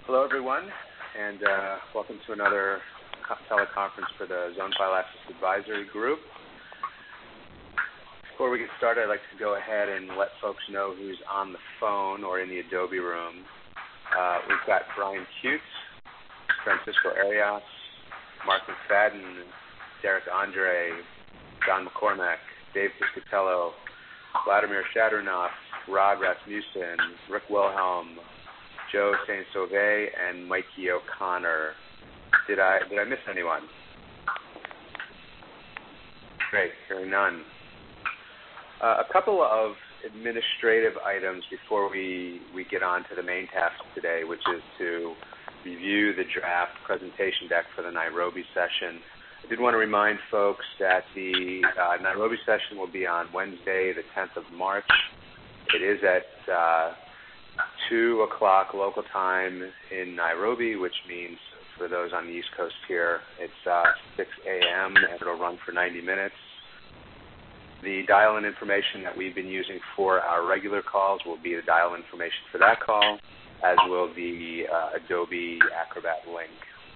Hello, everyone, and welcome to another teleconference for the Zone File Access Advisory Group. Before we get started, I'd like to go ahead and let folks know who's on the phone or in the Adobe room. We've got Brian Cute, Francisco Arias, Mark McFadden, Derek Andre, John McCormack, Dave Piscatello, Vladimir Shadurnoff, Rod Rasmussen, Rick Wilhelm, Joe Saint-Sauvé, and Mikey O'Connor. Did I miss anyone? Great, hearing none. A couple of administrative items before we get on to the main task today, which is to review the draft presentation deck for the Nairobi session. I did want to remind folks that the Nairobi session will be on Wednesday, the 10th of March. It is at 2 o'clock local time in Nairobi, which means for those on the East Coast here, it's 6 a.m. and it'll run for 90 minutes. The dial-in information that we've been using for our regular calls will be the dial-in information for that call, as will the Adobe Acrobat link.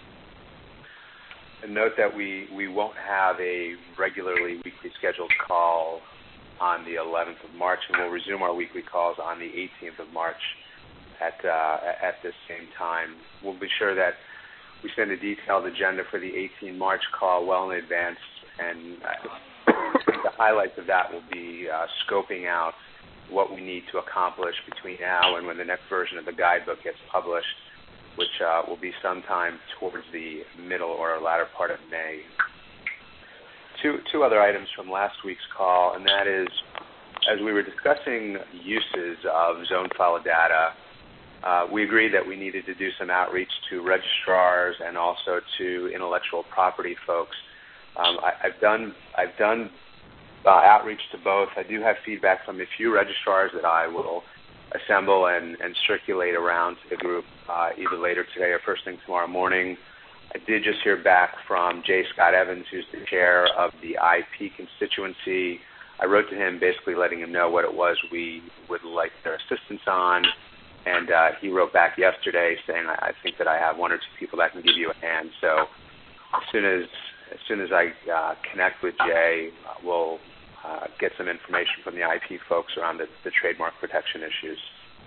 And note that we won't have a regularly weekly scheduled call on the 11th of March, and we'll resume our weekly calls on the 18th of March at this same time. We'll be sure that we send a detailed agenda for the 18 March call well in advance, and the highlights of that will be scoping out what we need to accomplish between now and when the next version of the guidebook gets published, which will be sometime towards the middle or latter part of May. Two other items from last week's call, and that is, as we were discussing uses of zone file data, we agreed that we needed to do some outreach to registrars and also to intellectual property folks. I've done outreach to both. I do have feedback from a few registrars that I will assemble and circulate around to the group either later today or first thing tomorrow morning. I did just hear back from J. Scott Evans, who's the chair of the IP constituency. I wrote to him basically letting him know what it was we would like their assistance on, and he wrote back yesterday saying, I think that I have one or two people that can give you a hand. So as soon as I connect with Jay, we'll get some information from the IP folks around the trademark protection issues.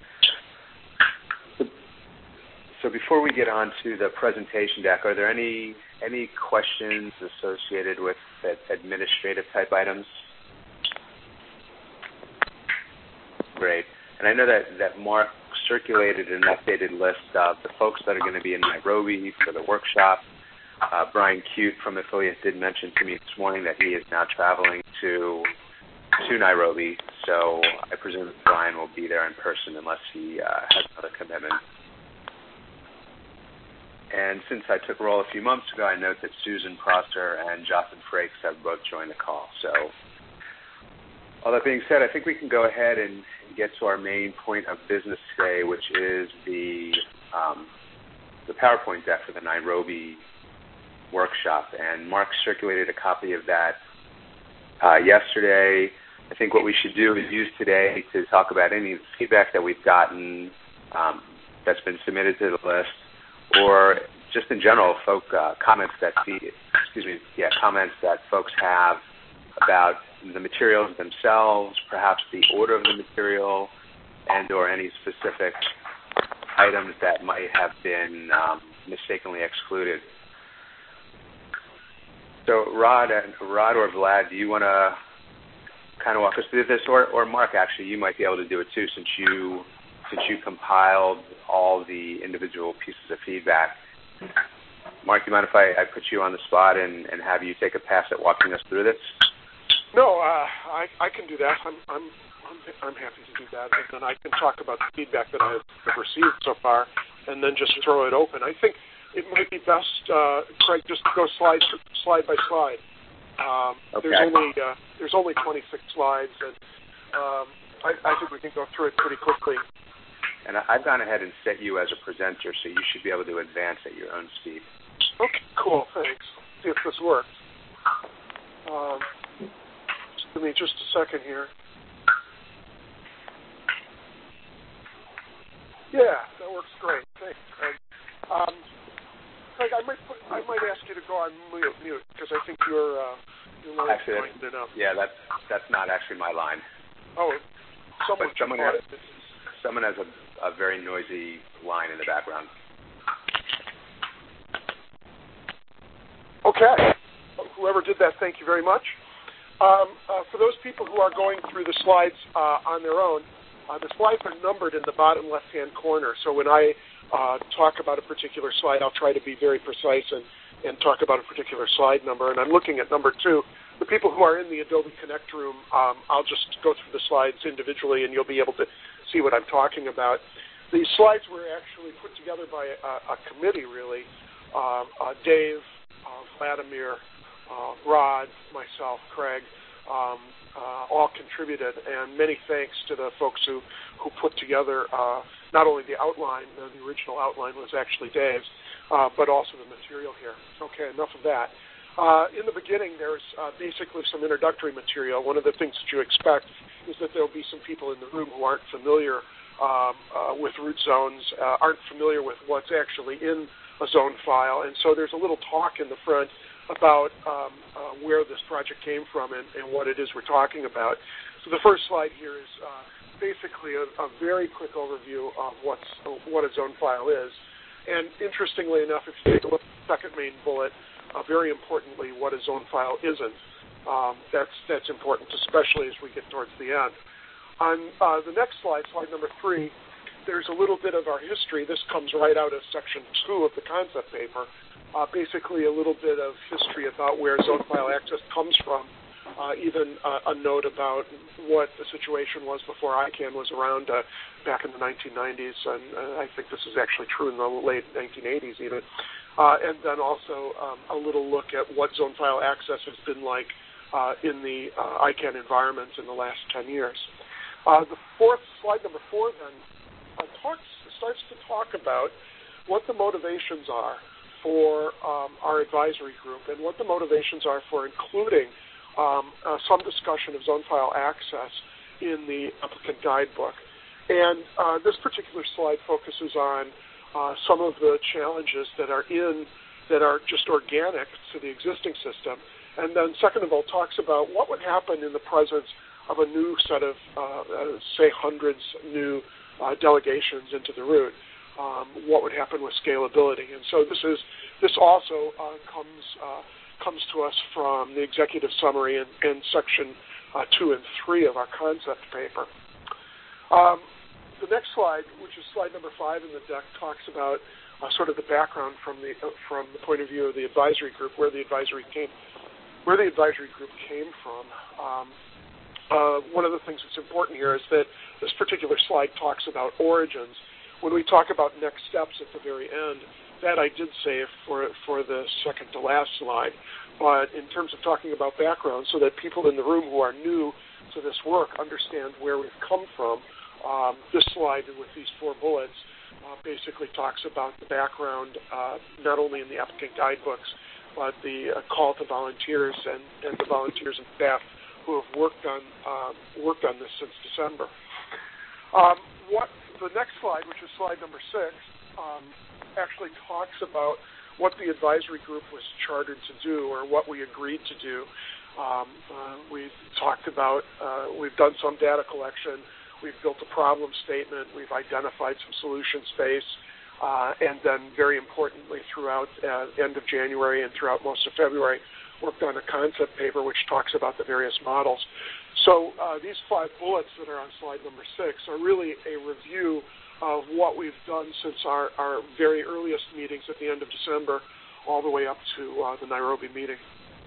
So before we get on to the presentation deck, are there any questions associated with administrative type items? Great. And I know that Mark circulated an updated list of the folks that are going to be in Nairobi for the workshop. Brian Cute from Affiliate did mention to me this morning that he is now traveling to Nairobi, so I presume that Brian will be there in person unless he has another commitment. And since I took roll a few months ago, I note that Susan Prosser and Jocelyn Frakes have both joined the call. So all that being said, I think we can go ahead and get to our main point of business today, which is the PowerPoint deck for the Nairobi workshop. And Mark circulated a copy of that yesterday. I think what we should do is use today to talk about any feedback that we've gotten that's been submitted to the list, or just in general, comments that folks have about the materials themselves, perhaps the order of the material, and/or any specific items that might have been mistakenly excluded. So, Rod or Vlad, do you want to kind of walk us through this, or Mark? Actually, you might be able to do it too, since you compiled all the individual pieces of feedback. Mark, do you mind if I put you on the spot and have you take a pass at walking us through this? No, I can do that. I'm happy to do that, and then I can talk about the feedback that I've received so far, and then just throw it open. I think it might be best, Craig, just to go slide by slide. Okay. There's only 26 slides, and I think we can go through it pretty quickly. And I've gone ahead and set you as a presenter, so you should be able to advance at your own speed. Okay, cool, thanks. See if this works. Just give me just a second here. Yeah, that works great. Thanks, Craig. your line actually, going in and out. Yeah, that's not actually my line. Oh, someone has a very noisy line in the background. Okay. Whoever did that, thank you very much. For those people who are going through the slides on their own, the slides are numbered in the bottom left-hand corner. So when I talk about a particular slide, I'll try to be very precise and talk about a particular slide number. And I'm looking at number 2. The people who are in the Adobe Connect room, I'll just go through the slides individually, and you'll be able to see what I'm talking about. These slides were actually put together by a committee, really. Dave, Vladimir, Rod, myself, Craig, all contributed, and many thanks to the folks who put together not only the outline, the original outline was actually Dave's, but also the material here. Okay, enough of that. In the beginning, there's basically some introductory material. One of the things that you expect is that there will be some people in the room who aren't familiar with root zones, aren't familiar with what's actually in a zone file, and so there's a little talk in the front about where this project came from and what it is we're talking about. So the first slide here is basically a very quick overview of what a zone file is. And interestingly enough, if you take a look at the second main bullet, very importantly, what a zone file isn't. That's important, especially as we get towards the end. On the next slide, slide number 3, there's a little bit of our history. This comes right out of section 2 of the concept paper. Basically a little bit of history about where zone file access comes from, even a note about what the situation was before ICANN was around back in the 1990s, and I think this is actually true in the late 1980s even. And then also a little look at what zone file access has been like in the ICANN environments in the last 10 years. The fourth, slide number 4 then, starts to talk about what the motivations are for our advisory group and what the motivations are for including some discussion of zone file access in the applicant guidebook. And this particular slide focuses on some of the challenges that are just organic to the existing system. And then second of all, talks about what would happen in the presence of a new set of, say, hundreds new delegations into the root. What would happen with scalability? And so this also comes to us from the executive summary in section 2 and 3 of our concept paper. The next slide, which is slide number 5 in the deck, talks about sort of the background from the point of view of the advisory group, where the advisory group came from. One of the things that's important here is that this particular slide talks about origins. When we talk about next steps at the very end, that I did save for the second to last slide. But in terms of talking about background, so that people in the room who are new to this work understand where we've come from, this slide with these 4 bullets basically talks about the background, not only in the applicant guidebooks, but the call to volunteers and the volunteers and staff who have worked on this since December. The next slide, which is slide number 6, actually talks about what the advisory group was chartered to do, or what we agreed to do. We talked about, we've done some data collection, we've built a problem statement, we've identified some solution space, and then very importantly throughout end of January and throughout most of February, worked on a concept paper which talks about the various models. So these 5 bullets that are on slide number 6 are really a review of what we've done since our very earliest meetings at the end of December all the way up to the Nairobi meeting.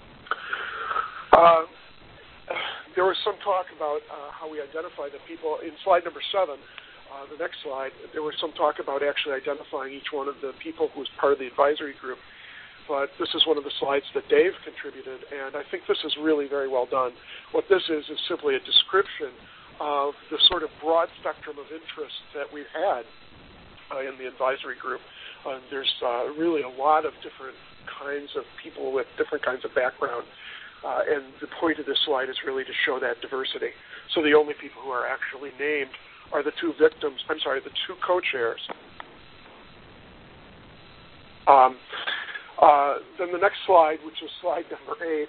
There was some talk about how we identify the people. In slide number 7, the next slide, there was some talk about actually identifying each one of the people who was part of the advisory group. But this is one of the slides that Dave contributed, and I think this is really very well done. What this is simply a description of the sort of broad spectrum of interests that we've had in the advisory group. There's really a lot of different kinds of people with different kinds of background, and the point of this slide is really to show that diversity. So the only people who are actually named are the 2 co-chairs. Then the next slide, which is slide number 8,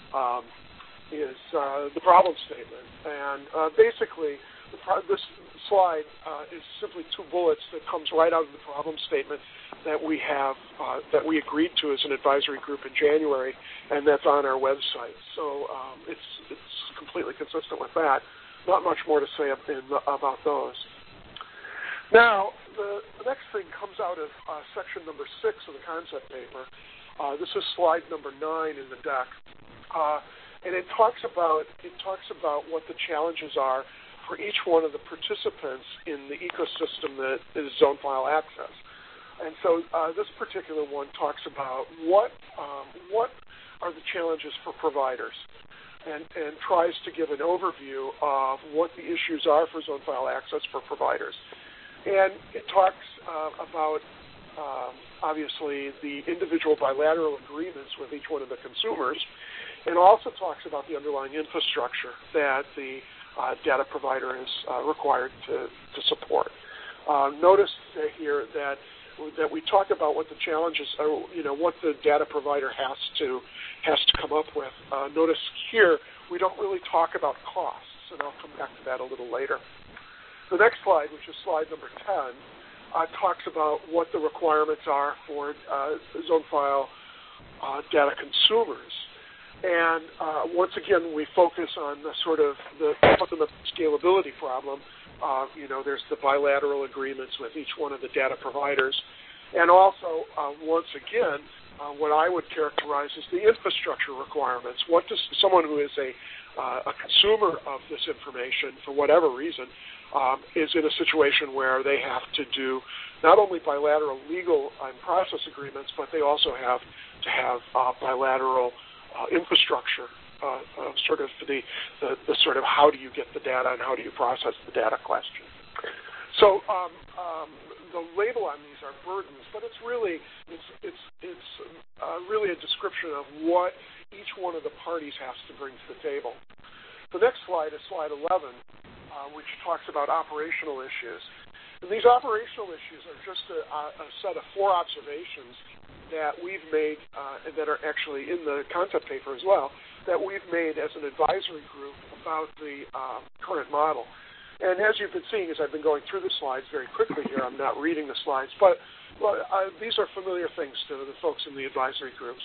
is the problem statement. And basically, this slide is simply 2 bullets that comes right out of the problem statement that we have, that we agreed to as an advisory group in January, and that's on our website. So it's completely consistent with that. Not much more to say about those. Now, the next thing comes out of section number 6 of the concept paper. This is slide number 9 in the deck, and it talks about what the challenges are for each one of the participants in the ecosystem that is zone file access. And so this particular one talks about what are the challenges for providers, and tries to give an overview of what the issues are for zone file access for providers. And it talks about, obviously, the individual bilateral agreements with each one of the consumers, and also talks about the underlying infrastructure that the data provider is required to support. Notice here that we talk about what the challenges are, what the data provider has to come up with. Notice here we don't really talk about costs, and I'll come back to that a little later. The next slide, which is slide number 10, talks about what the requirements are for zone file data consumers. And once again, we focus on the sort of the scalability problem. There's the bilateral agreements with each one of the data providers. And also, once again, what I would characterize as the infrastructure requirements. What does someone who is a consumer of this information, for whatever reason, is in a situation where they have to do not only bilateral legal and process agreements, but they also have to have bilateral infrastructure, sort of the sort of how do you get the data and how do you process the data question. So the label on these are burdens, but it's really really a description of what each one of the parties has to bring to the table. The next slide is slide 11, which talks about operational issues. And these operational issues are just a set of 4 observations that we've made, that are actually in the concept paper as well, that we've made as an advisory group about the current model. And as you've been seeing, as I've been going through the slides very quickly here, I'm not reading the slides, but these are familiar things to the folks in the advisory groups.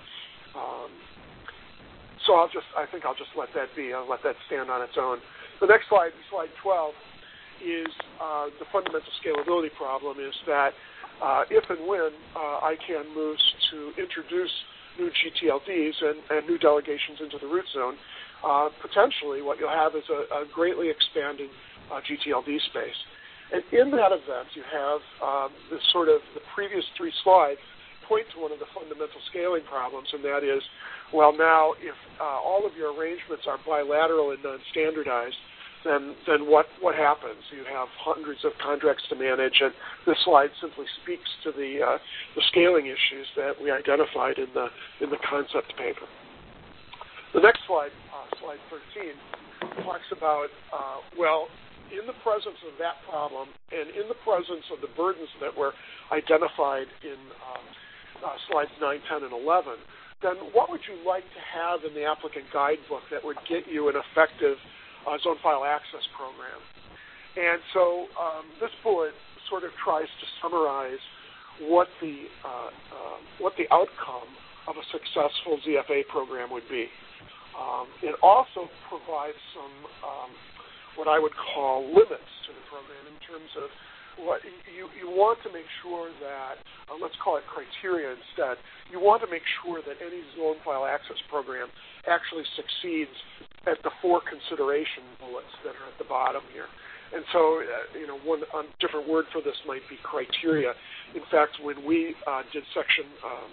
So I think I'll just let that be. I'll let that stand on its own. The next slide, slide 12, is the fundamental scalability problem. Is that if and when ICANN moves to introduce new GTLDs and new delegations into the root zone, potentially what you'll have is a greatly expanding GTLD space. And in that event, you have the previous 3 slides point to one of the fundamental scaling problems, and that is, well, now if all of your arrangements are bilateral and non-standardized, then what happens? You have hundreds of contracts to manage, and this slide simply speaks to the scaling issues that we identified in the concept paper. The next slide, slide 13, talks about, in the presence of that problem and in the presence of the burdens that were identified in slides 9, 10, and 11, then what would you like to have in the applicant guidebook that would get you an effective zone file access program? And so this bullet sort of tries to summarize what the outcome of a successful ZFA program would be. It also provides some what I would call limits to the program in terms of what you want to make sure that, let's call it criteria instead, you want to make sure that any zone file access program actually succeeds at the 4 consideration bullets that are at the bottom here. And so, one different word for this might be criteria. In fact, when we did section,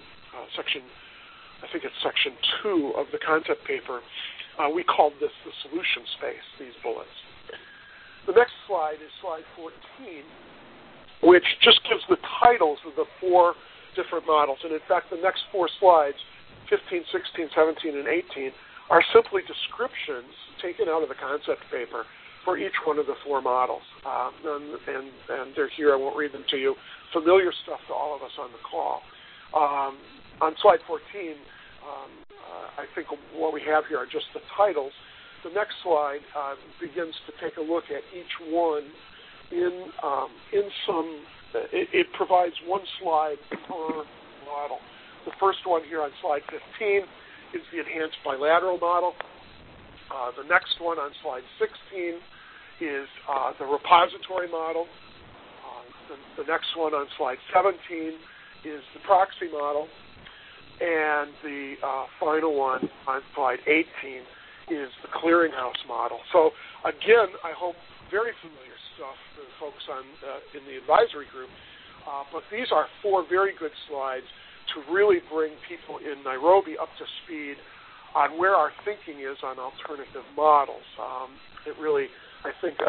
I think it's section 2 of the concept paper, we called this the solution space, these bullets. The next slide is slide 14, which just gives the titles of the 4 different models. And in fact, the next 4 slides, 15, 16, 17, and 18, are simply descriptions taken out of the concept paper for each one of the 4 models. And they're here. I won't read them to you. Familiar stuff to all of us on the call. On slide 14, I think what we have here are just the titles. The next slide begins to take a look at each one in some. It provides one slide per model. The first one here on slide 15 is the enhanced bilateral model. The next one on slide 16 is the repository model. The next one on slide 17 is the proxy model. And the final one on slide 18 is the clearinghouse model. So again, I hope very familiar stuff for the folks in the advisory group. But these are 4 very good slides to really bring people in Nairobi up to speed on where our thinking is on alternative models. It really, I think,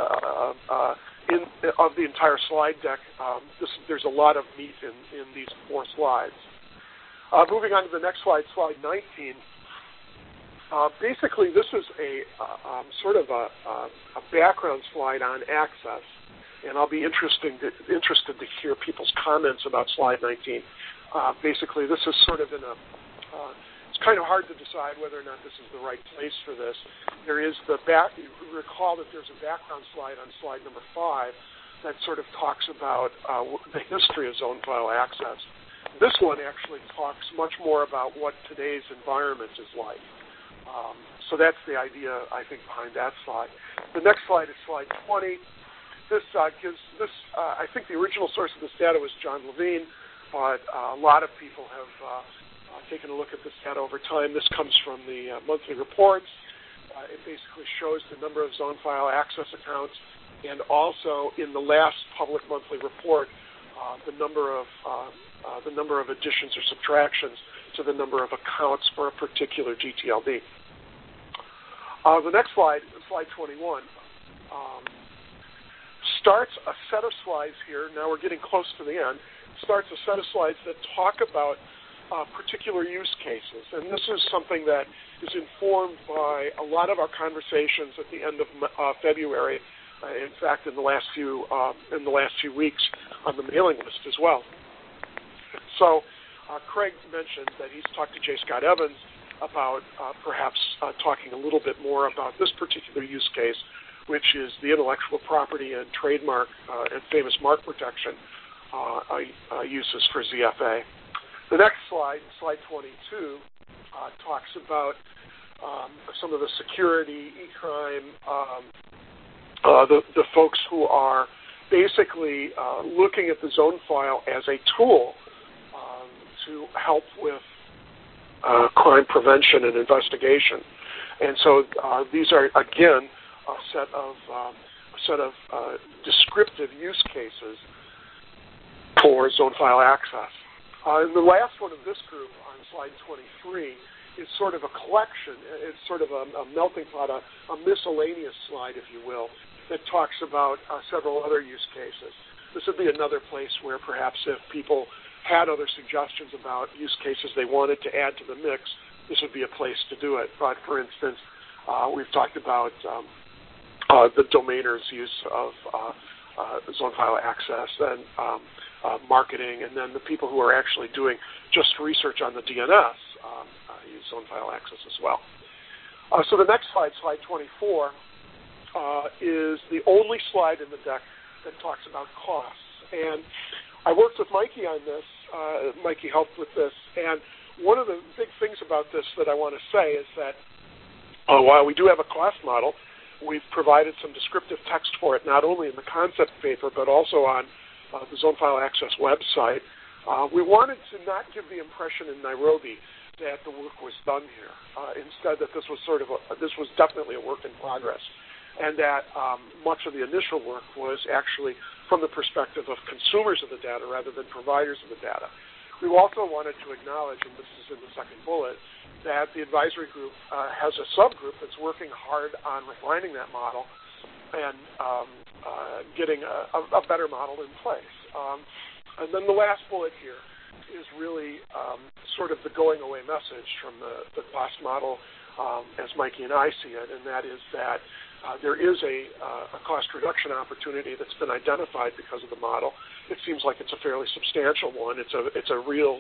of the entire slide deck, there's a lot of meat in these 4 slides. Moving on to the next slide, slide 19. Basically, this is a sort of a background slide on access, and I'll be interested to hear people's comments about slide 19. Basically, this is sort of it's kind of hard to decide whether or not this is the right place for this. There is you recall that there's a background slide on slide number 5 that sort of talks about the history of zone file access. This one actually talks much more about what today's environment is like. So that's the idea, I think, behind that slide. The next slide is slide 20. This gives this. I think the original source of this data was John Levine, but a lot of people have taken a look at this data over time. This comes from the monthly reports. It basically shows the number of zone file access accounts, and also in the last public monthly report, the number of additions or subtractions to the number of accounts for a particular GTLD. The next slide, slide 21, starts a set of slides here. Now we're getting close to the end. Starts a set of slides that talk about particular use cases, and this is something that is informed by a lot of our conversations at the end of February. In fact, in the last few weeks on the mailing list as well. So Craig mentioned that he's talked to J. Scott Evans about perhaps talking a little bit more about this particular use case, which is the intellectual property and trademark and famous mark protection uses for ZFA. The next slide, slide 22, talks about some of the security, e-crime, the folks who are basically looking at the zone file as a tool to help with crime prevention and investigation. And so these are, again, a set of descriptive use cases for zone file access. And the last one of this group on slide 23 is sort of a collection. It's sort of a melting pot, a miscellaneous slide, if you will, that talks about several other use cases. This would be another place where perhaps if people had other suggestions about use cases they wanted to add to the mix, this would be a place to do it. But for instance, we've talked about the domainer's use of zone file access and marketing, and then the people who are actually doing just research on the DNS use zone file access as well. So the next slide, slide 24, is the only slide in the deck that talks about costs. And I worked with Mikey on this. Mikey helped with this. And one of the big things about this that I want to say is that while we do have a cost model, we've provided some descriptive text for it, not only in the concept paper, but also on the Zone File Access website. We wanted to not give the impression in Nairobi that the work was done here. Instead, that this was definitely a work in progress, and that much of the initial work was actually from the perspective of consumers of the data rather than providers of the data. We also wanted to acknowledge, and this is in the second bullet, that the advisory group has a subgroup that's working hard on refining that model and getting a better model in place. And then the last bullet here is really sort of the going away message from the cost model as Mikey and I see it, and that is that there is a cost reduction opportunity that's been identified because of the model. It seems like it's a fairly substantial one. It's a real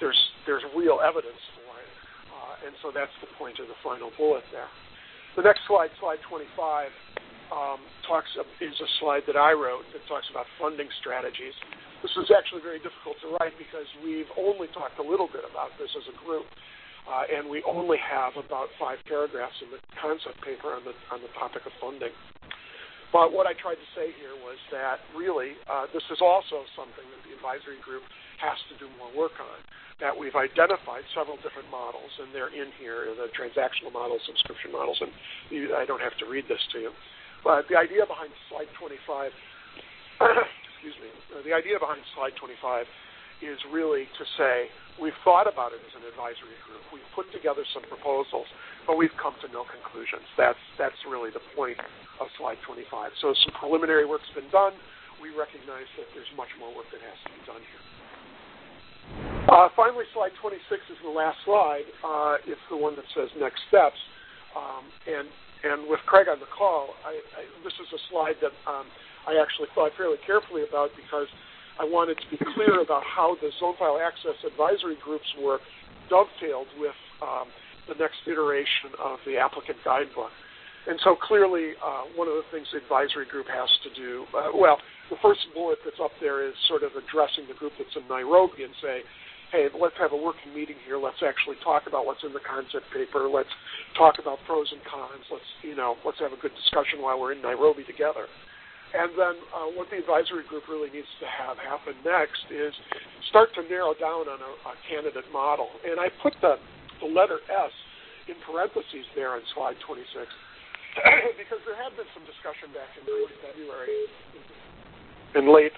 there's real evidence for it. And so that's the point of the final bullet there. The next slide, slide 25, is a slide that I wrote that talks about funding strategies. This was actually very difficult to write because we've only talked a little bit about this as a group, and we only have about 5 paragraphs in the concept paper on the topic of funding. But what I tried to say here was that really this is also something that the advisory group has to do more work on, that we've identified several different models, and they're in here, the transactional models, subscription models, and I don't have to read this to you. But the idea behind slide 25, excuse me, the idea behind slide 25 is really to say we've thought about it as an advisory group. We've put together some proposals, but we've come to no conclusions. That's really the point of slide 25. So some preliminary work's been done. We recognize that there's much more work that has to be done here. Finally, slide 26 is the last slide. It's the one that says next steps. And with Craig on the call, this is a slide that I actually thought fairly carefully about because I wanted to be clear about how the Zone File Access Advisory Group's work dovetailed with the next iteration of the applicant guidebook. And so clearly, one of the things the advisory group has to do, the first bullet that's up there is sort of addressing the group that's in Nairobi and say, hey, let's have a working meeting here. Let's actually talk about what's in the concept paper. Let's talk about pros and cons. Let's have a good discussion while we're in Nairobi together. And then what the advisory group really needs to have happen next is start to narrow down on a candidate model. And I put the letter S in parentheses there on slide 26 because there had been some discussion back in early February and late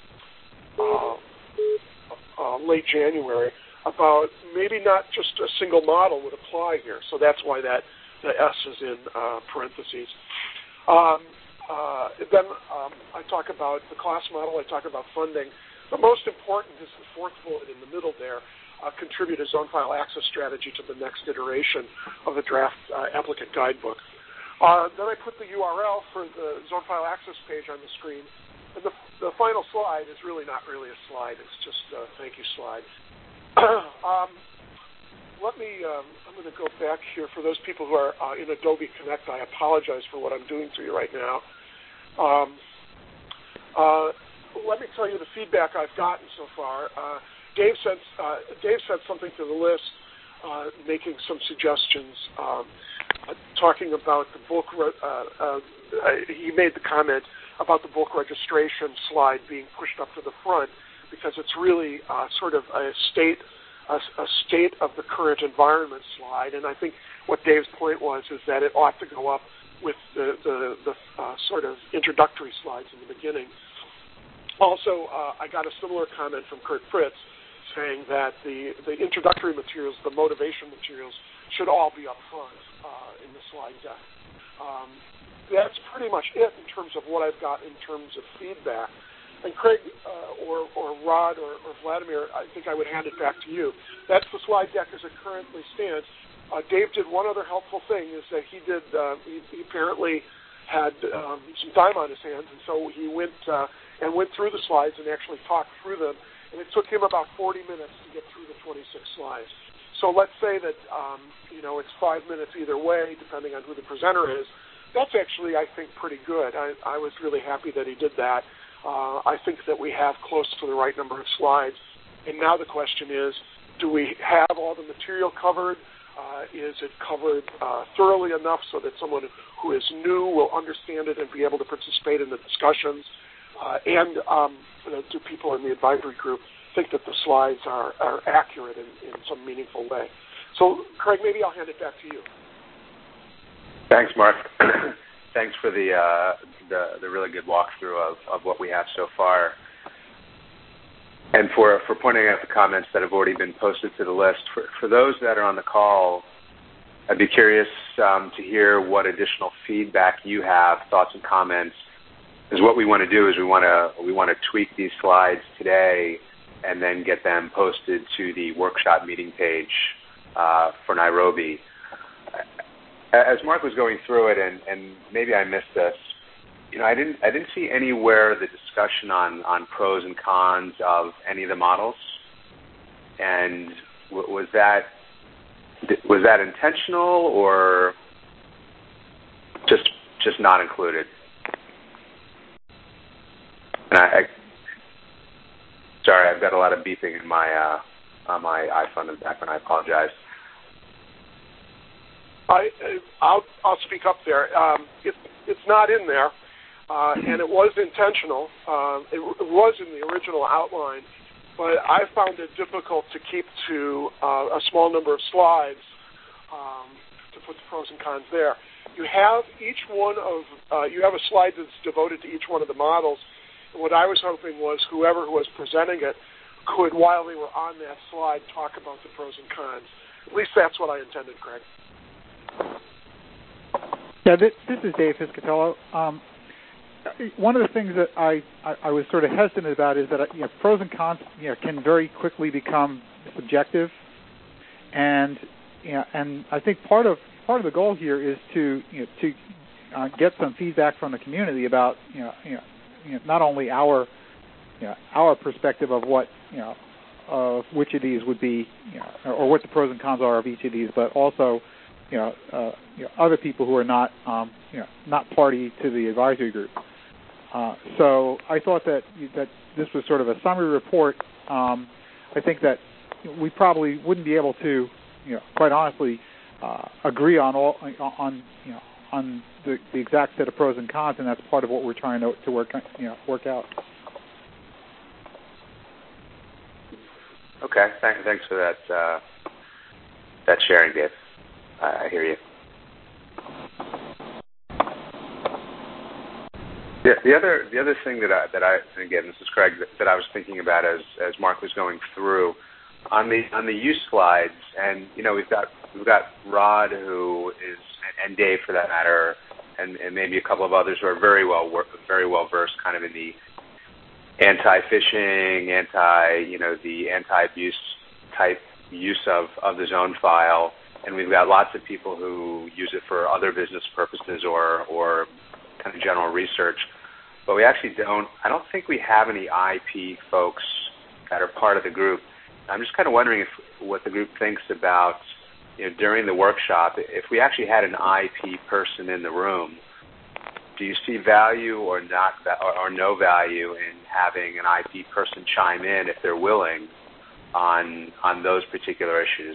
January about maybe not just a single model would apply here. So that's why the S is in parentheses. Then I talk about the cost model. I talk about funding. The most important is the fourth bullet in the middle there, contribute a zone file access strategy to the next iteration of the draft applicant guidebook. Then I put the URL for the zone file access page on the screen. And the final slide is really not really a slide. It's just a thank you slide. I'm going to go back here. For those people who are in Adobe Connect, I apologize for what I'm doing to you right now. Let me tell you the feedback I've gotten so far. Dave sent something to the list, making some suggestions, talking about the bulk. He made the comment about the bulk registration slide being pushed up to the front because it's really sort of a state of the current environment slide. And I think what Dave's point was is that it ought to go up with the sort of introductory slides in the beginning. Also, I got a similar comment from Kurt Fritz saying that the introductory materials, the motivation materials, should all be up front in the slide deck. That's pretty much it in terms of what I've got in terms of feedback. And Craig or Rod or Vladimir, I think I would hand it back to you. That's the slide deck as it currently stands. Dave did one other helpful thing, is that he apparently had some time on his hands, and so he went through the slides and actually talked through them. And it took him about 40 minutes to get through the 26 slides. So let's say that it's 5 minutes either way, depending on who the presenter is. That's actually, I think, pretty good. I was really happy that he did that. I think that we have close to the right number of slides. And now the question is, do we have all the material covered? Is it covered thoroughly enough so that someone who is new will understand it and be able to participate in the discussions? And do people in the advisory group think that the slides are accurate in some meaningful way? So, Craig, maybe I'll hand it back to you. Thanks, Mark. Thanks for the really good walkthrough of what we have so far, and for pointing out the comments that have already been posted to the list. For those that are on the call, I'd be curious to hear what additional feedback you have, thoughts and comments. Because what we want to do is we want to tweak these slides today and then get them posted to the workshop meeting page for Nairobi. As Mark was going through it, and maybe I missed this, I didn't see anywhere the discussion on pros and cons of any of the models. And was that intentional or just not included? And sorry, I've got a lot of beeping in my on my iPhone in the background. I apologize. I'll speak up there. It's not in there, and it was intentional. It was in the original outline, but I found it difficult to keep to a small number of slides to put the pros and cons there. You have you have a slide that's devoted to each one of the models. And what I was hoping was whoever was presenting it could, while they were on that slide, talk about the pros and cons. At least that's what I intended, Craig. Yeah, this is Dave Piscatello. One of the things that I was sort of hesitant about is that pros and cons can very quickly become subjective, and I think part of the goal here is to get some feedback from the community about not only our perspective of what of which of these would be or what the pros and cons are of each of these, but also other people who are not not party to the advisory group. So I thought that this was sort of a summary report. I think that we probably wouldn't be able to, quite honestly, agree on the exact set of pros and cons, and that's part of what we're trying to work out. Okay, thanks for that sharing, Dave. I hear you. The other thing that I again, this is Craig, that I was thinking about as Mark was going through on the use slides, and we've got Rod, who is, and Dave for that matter, and maybe a couple of others who are very well versed kind of in the anti-phishing, the anti-abuse type use of the zone file, and we've got lots of people who use it for other business purposes or kind of general research. But we actually I don't think we have any IP folks that are part of the group. I'm just kind of wondering what the group thinks about, during the workshop, if we actually had an IP person in the room, do you see value or not, or no value in having an IP person chime in if they're willing on those particular issues?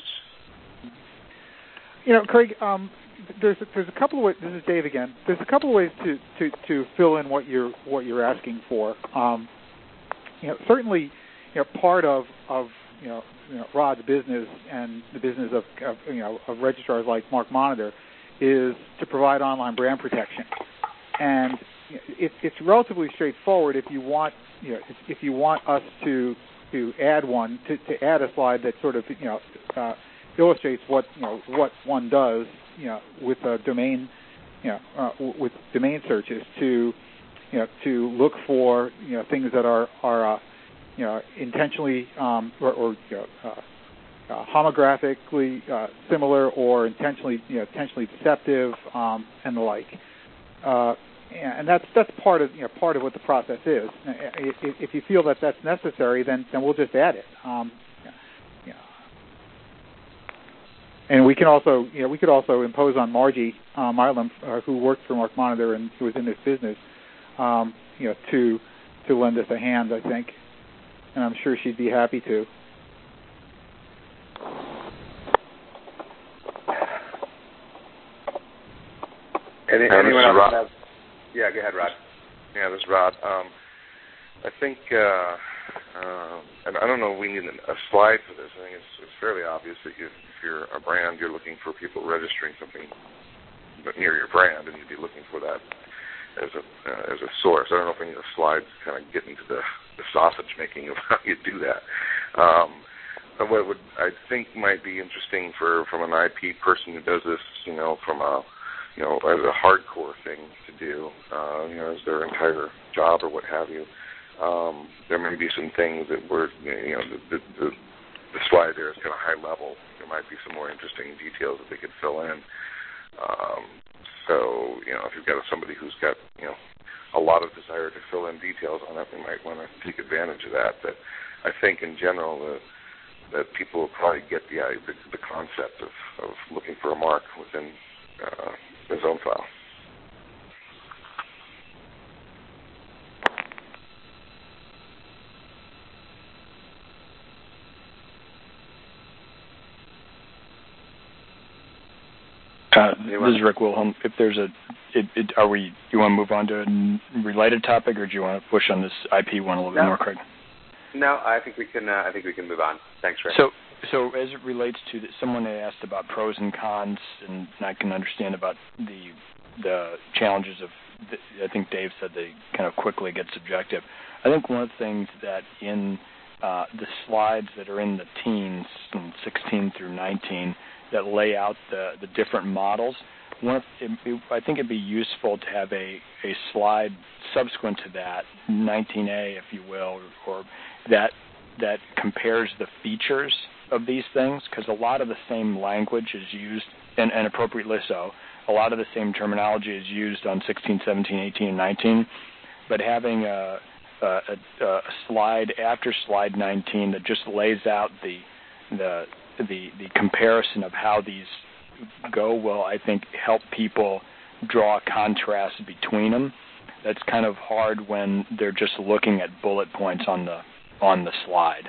Craig, there's a couple of ways. This is Dave again. There's a couple of ways to fill in what you're asking for. Certainly, part of Rod's business and the business of registrars like Mark Monitor is to provide online brand protection, and it's relatively straightforward. If you want us to add one to add a slide that sort of illustrates what one does with a domain with domain searches to look for things that are intentionally or homographically similar or intentionally deceptive and the like. And that's part of what the process is. If you feel that that's necessary, then we'll just add it. And we can also we could also impose on Margie Milam, who works for Mark Monitor and who is in this business, to lend us a hand, I think, and I'm sure she'd be happy to. Anyone else have? Yeah, go ahead, Rod. Yeah, this is Rod. I think, and I don't know if we need a slide for this. I think it's fairly obvious that if you're a brand, you're looking for people registering something near your brand, and you'd be looking for that as a source. I don't know if we need a slide to kind of get into the sausage making of how you do that. But what I think might be interesting from an IP person who does this, from a as a hardcore thing to do, as their entire job or what have you. There may be some things that were, the slide there is kind of high level. There might be some more interesting details that they could fill in. So, if you've got somebody who's got, a lot of desire to fill in details on it, they might want to take advantage of that. But I think in general, that people will probably get the concept of looking for a mark within the zone file. This is Rick Wilhelm. If there's you want to move on to a related topic, or do you want to push on this IP one a little bit more, Craig? No, I think we can. I think we can move on. Thanks, Rick. So as it relates to someone had asked about pros and cons, and I can understand about the challenges of. I think Dave said they kind of quickly get subjective. I think one of the things that in the slides that are in the teens, 16 through 19, that lay out the different models. I think it'd be useful to have a slide subsequent to that, 19A, if you will, or that compares the features of these things, because a lot of the same language is used, and appropriately so. A lot of the same terminology is used on 16, 17, 18, and 19, but having a slide after slide 19 that just lays out the comparison of how these go will, I think, help people draw a contrast between them. That's kind of hard when they're just looking at bullet points on the slide.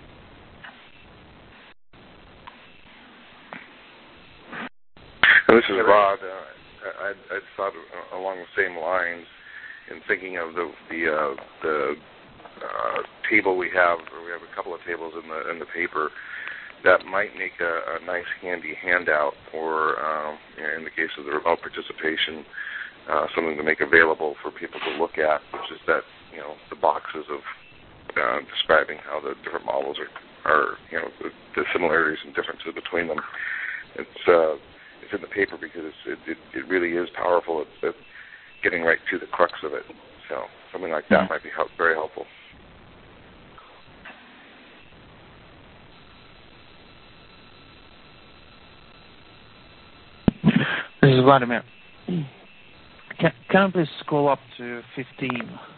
This is Rod. I thought along the same lines in thinking of the table we have, or we have a couple of tables in the paper that might make a nice handy handout, or in the case of the remote participation, something to make available for people to look at, which is that the boxes of describing how the different models are the similarities and differences between them. It's in the paper because it really is powerful at getting right to the crux of it. So something like that might be very helpful. This is Vladimir. Can I please scroll up to 15?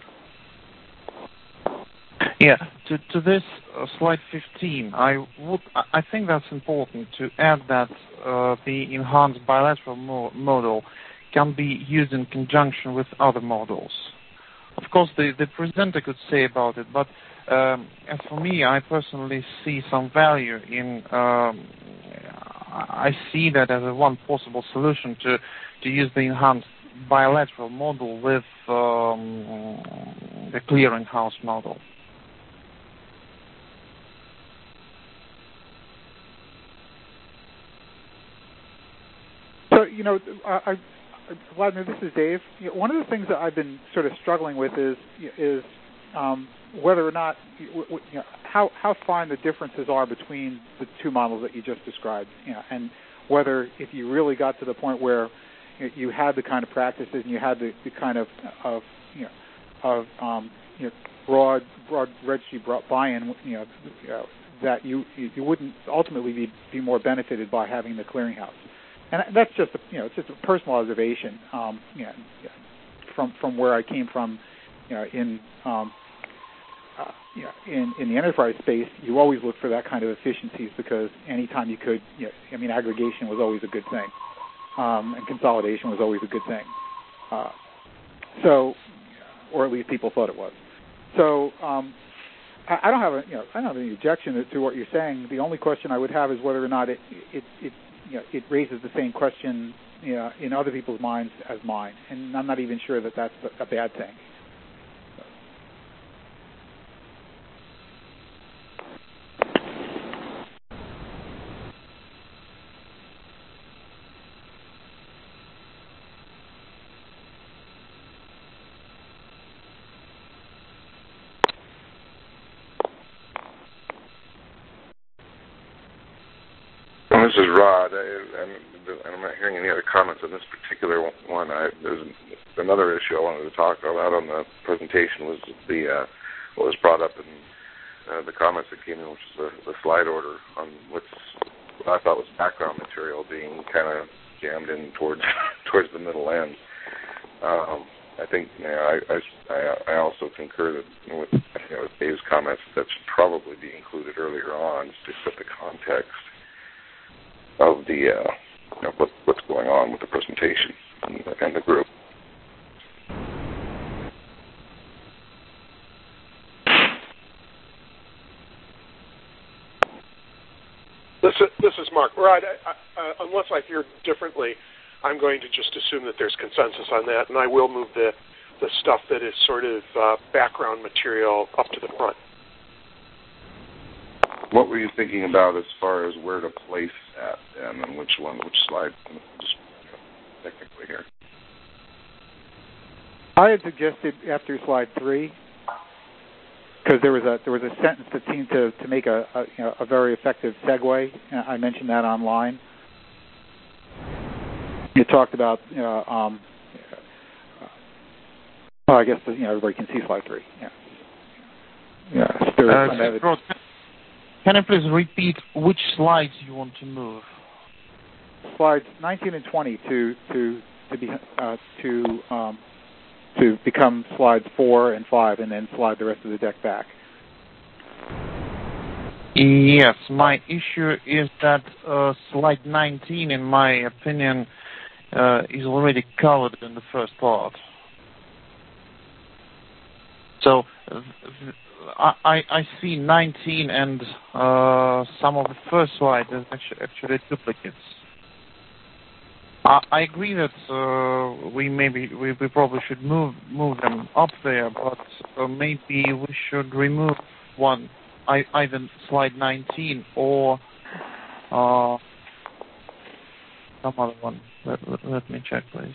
Yeah, to this slide 15, I think that's important to add that the enhanced bilateral model can be used in conjunction with other models. Of course, the presenter could say about it, but as for me, I personally see some value in. I see that as one possible solution to use the enhanced bilateral model with the clearinghouse model. So, Vladimir, this is Dave. One of the things that I've been sort of struggling with is whether or not, how fine the differences are between the two models that you just described, and whether if you really got to the point where you had the kind of practices and you had the kind of broad registry buy-in, that you wouldn't ultimately be more benefited by having the clearinghouse. And that's just it's just a personal observation, from where I came from, in the enterprise space. You always look for that kind of efficiencies because anytime you could, aggregation was always a good thing, and consolidation was always a good thing. Or at least people thought it was. So I don't have any objection to what you're saying. The only question I would have is whether or not it raises the same question, in other people's minds as mine, and I'm not even sure that that's a bad thing. This is Rod, and I'm not hearing any other comments on this particular one. There's another issue I wanted to talk about on the presentation was what was brought up in the comments that came in, which is the slide order on what I thought was background material being kind of jammed in towards the middle end. I think I also concur that with Dave's comments that should probably be included earlier on to set the context of the what's going on with the presentation and the group. This is Mark. Rod, unless I hear differently, I'm going to just assume that there's consensus on that, and I will move the stuff that is sort of background material up to the front. What were you thinking about as far as where to place that and which slide? Just technically here. I had suggested after slide 3, because there was a sentence that seemed to make a very effective segue. I mentioned that online. You talked about I guess everybody can see slide 3. Yeah. Can you please repeat which slides you want to move? Slides 19 and 20 to become slides 4 and 5, and then slide the rest of the deck back. Yes, my issue is that slide 19, in my opinion, is already covered in the first part. So I see 19 and some of the first slide is actually duplicates. I agree that we probably should move them up there, but maybe we should remove one, either slide 19 or some other one. Let me check, please.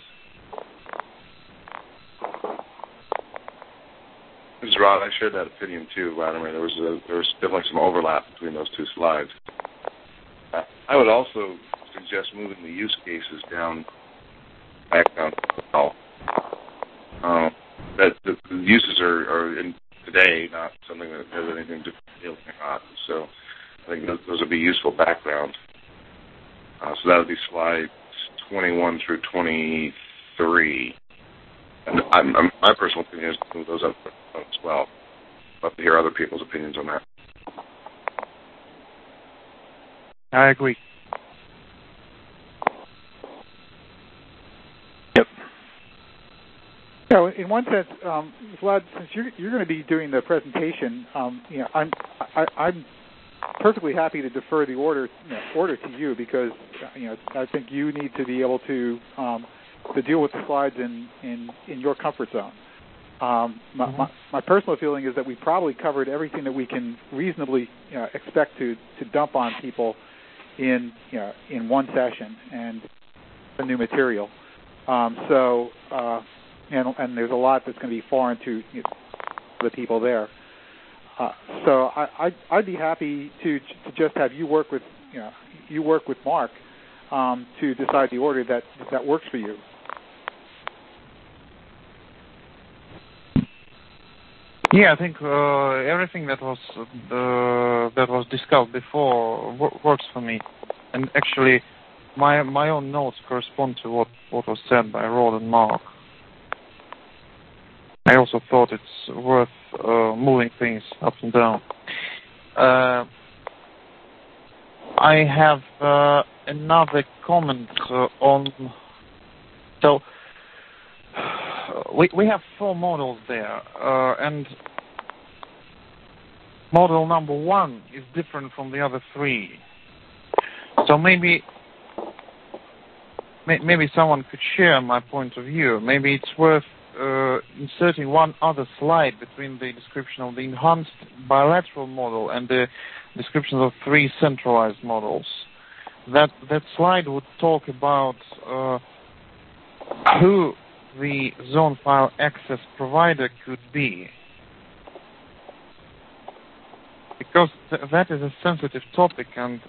This is Rod. I shared that opinion too, Vladimir. There was definitely some overlap between those two slides. I would also suggest moving the use cases back down to the that the uses are in today, not something that has anything to do with not. So I think those would be useful background. So that would be slides 21 through 23. And my personal opinion is to move those up as well. I'd love to hear other people's opinions on that. I agree. Yep. In one sense, Vlad, since you're going to be doing the presentation, I'm perfectly happy to defer the order to you, because I think you need to be able to deal with the slides in your comfort zone. My personal feeling is that we probably covered everything that we can reasonably expect to dump on people in one session and the new material. And there's a lot that's going to be foreign to the people there. So I'd be happy to just have you work with Mark to decide the order that works for you. Yeah, I think everything that was discussed before works for me, and actually, my own notes correspond to what was said by Rod and Mark. I also thought it's worth moving things up and down. I have another comment on. So we have 4 models there, and model number 1 is different from the other 3. So maybe someone could share my point of view. Maybe it's worth inserting one other slide between the description of the enhanced bilateral model and the description of 3 centralized models. That slide would talk about who the zone file access provider could be, because that is a sensitive topic, and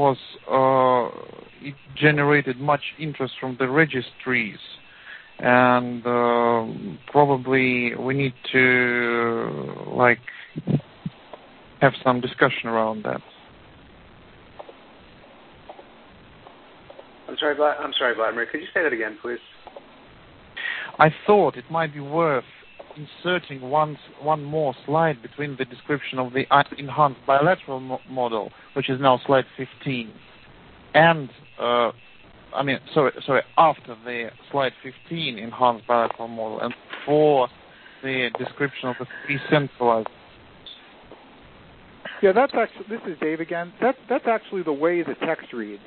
it generated much interest from the registries, and probably we need to have some discussion around that. I'm sorry, Vladimir. Could you say that again, please? I thought it might be worth inserting one more slide between the description of the enhanced bilateral model, which is now slide 15, and after the slide 15 enhanced bilateral model, and for the description of the decentralized. Yeah, that's actually. This is Dave again. That's actually the way the text reads.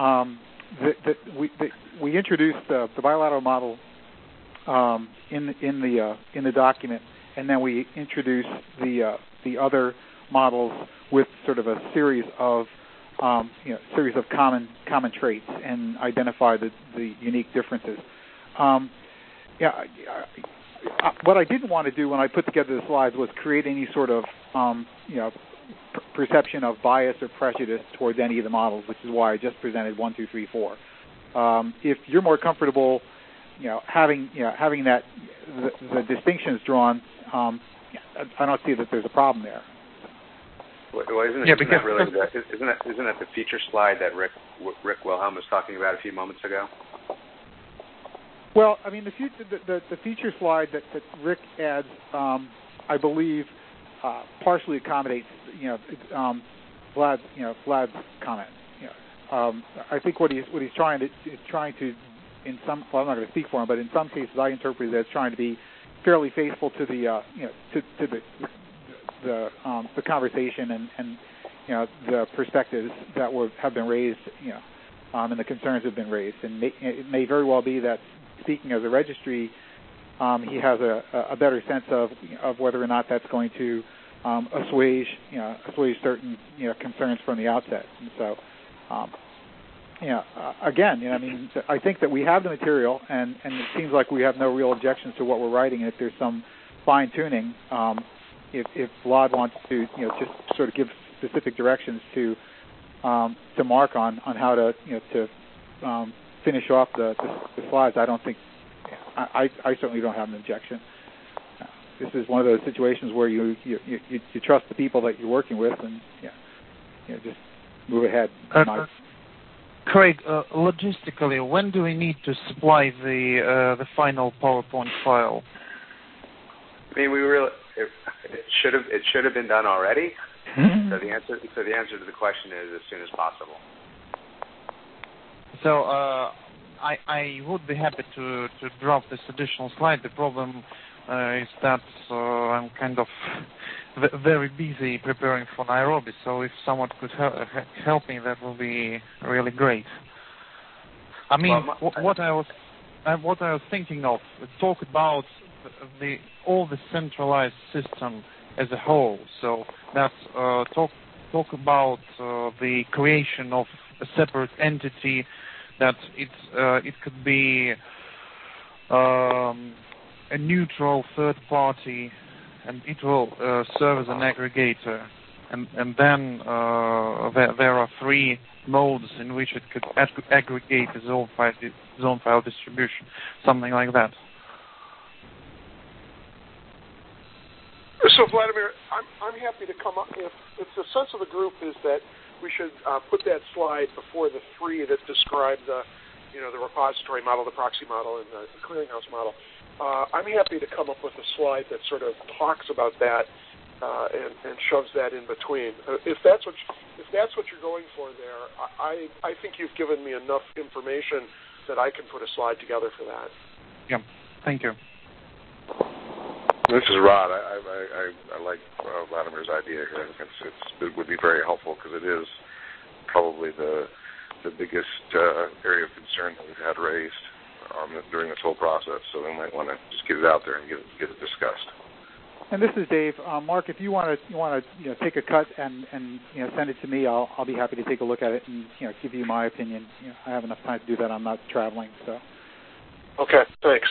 We introduced the bilateral model in the document, and then we introduced the other models with sort of a series of common traits and identify the unique differences. What I didn't want to do when I put together the slides was create any sort of perception of bias or prejudice towards any of the models, which is why I just presented 1, 2, 3, 4. If you're more comfortable, having that the distinctions drawn, I don't see that there's a problem there. Well, isn't that the feature slide that Rick Wilhelm was talking about a few moments ago? Well, I mean, the feature slide that Rick adds, I believe, partially accommodates Vlad's comment. I think what he's trying to in some. Well, I'm not going to speak for him, but in some cases, I interpret it as trying to be fairly faithful to the the conversation and the perspectives that have been raised, and the concerns have been raised. And it may very well be that, speaking as a registry, he has a better sense of whether or not that's going to assuage certain concerns from the outset. And so, again, I think that we have the material, and it seems like we have no real objections to what we're writing. And if there's some fine tuning, if Vlad wants to, just sort of give specific directions to Mark on how to finish off the slides, I don't think. I certainly don't have an objection. This is one of those situations where you trust the people that you're working with, and just move ahead. Craig, logistically, when do we need to supply the final PowerPoint file? I mean, it should have been done already. Mm-hmm. So the answer to the question is as soon as possible. So I would be happy to drop this additional slide. The problem is that I'm kind of very busy preparing for Nairobi. So if someone could help me, that would be really great. I mean, what I was thinking of, talk about all the centralized system as a whole. So that's talk about the creation of a separate entity, that it could be a neutral third party, and it will serve as an aggregator. And then there are 3 modes in which it could aggregate its own file distribution, something like that. So, Vladimir, I'm happy to come up. If the sense of the group is that we should put that slide before the 3 that describe the repository model, the proxy model, and the clearinghouse model, I'm happy to come up with a slide that sort of talks about that and shoves that in between. If that's what you're going for there, I think you've given me enough information that I can put a slide together for that. Yeah, thank you. This is Rod. I like Vladimir's idea here. It would be very helpful because it is probably the biggest area of concern that we've had raised during this whole process. So we might want to just get it out there and get it discussed. And this is Dave. Mark, if you want to take a cut and send it to me, I'll be happy to take a look at it and give you my opinion. I have enough time to do that. I'm not traveling, so. Okay. Thanks.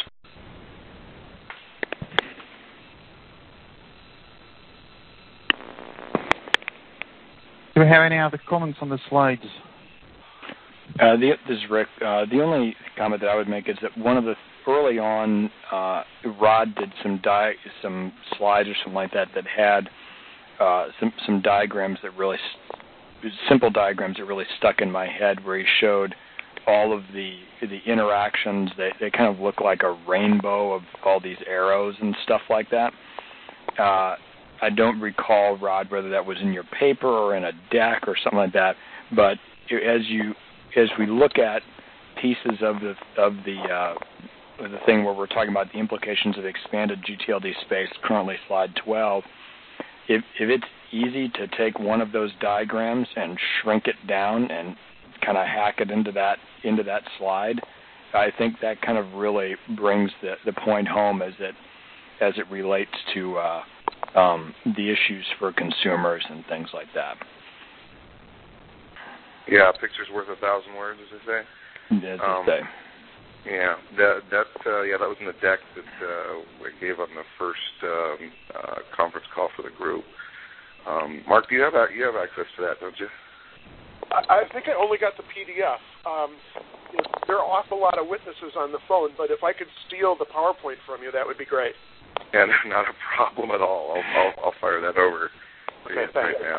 Do we have any other comments on the slides? This is Rick. The only comment that I would make is that one of the early on, Rod did some slides or something like that had some diagrams that really simple diagrams that really stuck in my head, where he showed all of the interactions. They kind of look like a rainbow of all these arrows and stuff like that. I don't recall, Rod, whether that was in your paper or in a deck or something like that. But as we look at pieces of the thing where we're talking about the implications of expanded GTLD space, currently slide 12, if it's easy to take one of those diagrams and shrink it down and kind of hack it into that slide, I think that kind of really brings the point home as it relates to the issues for consumers and things like that. Yeah, a picture's worth 1,000 words, as they say. As they say. Yeah, that was in the deck that we gave on the first conference call for the group. Mark, you have access to that, don't you? I think I only got the PDF. There are an awful lot of witnesses on the phone, but if I could steal the PowerPoint from you, that would be great. Yeah, not a problem at all. I'll fire that over okay, right now.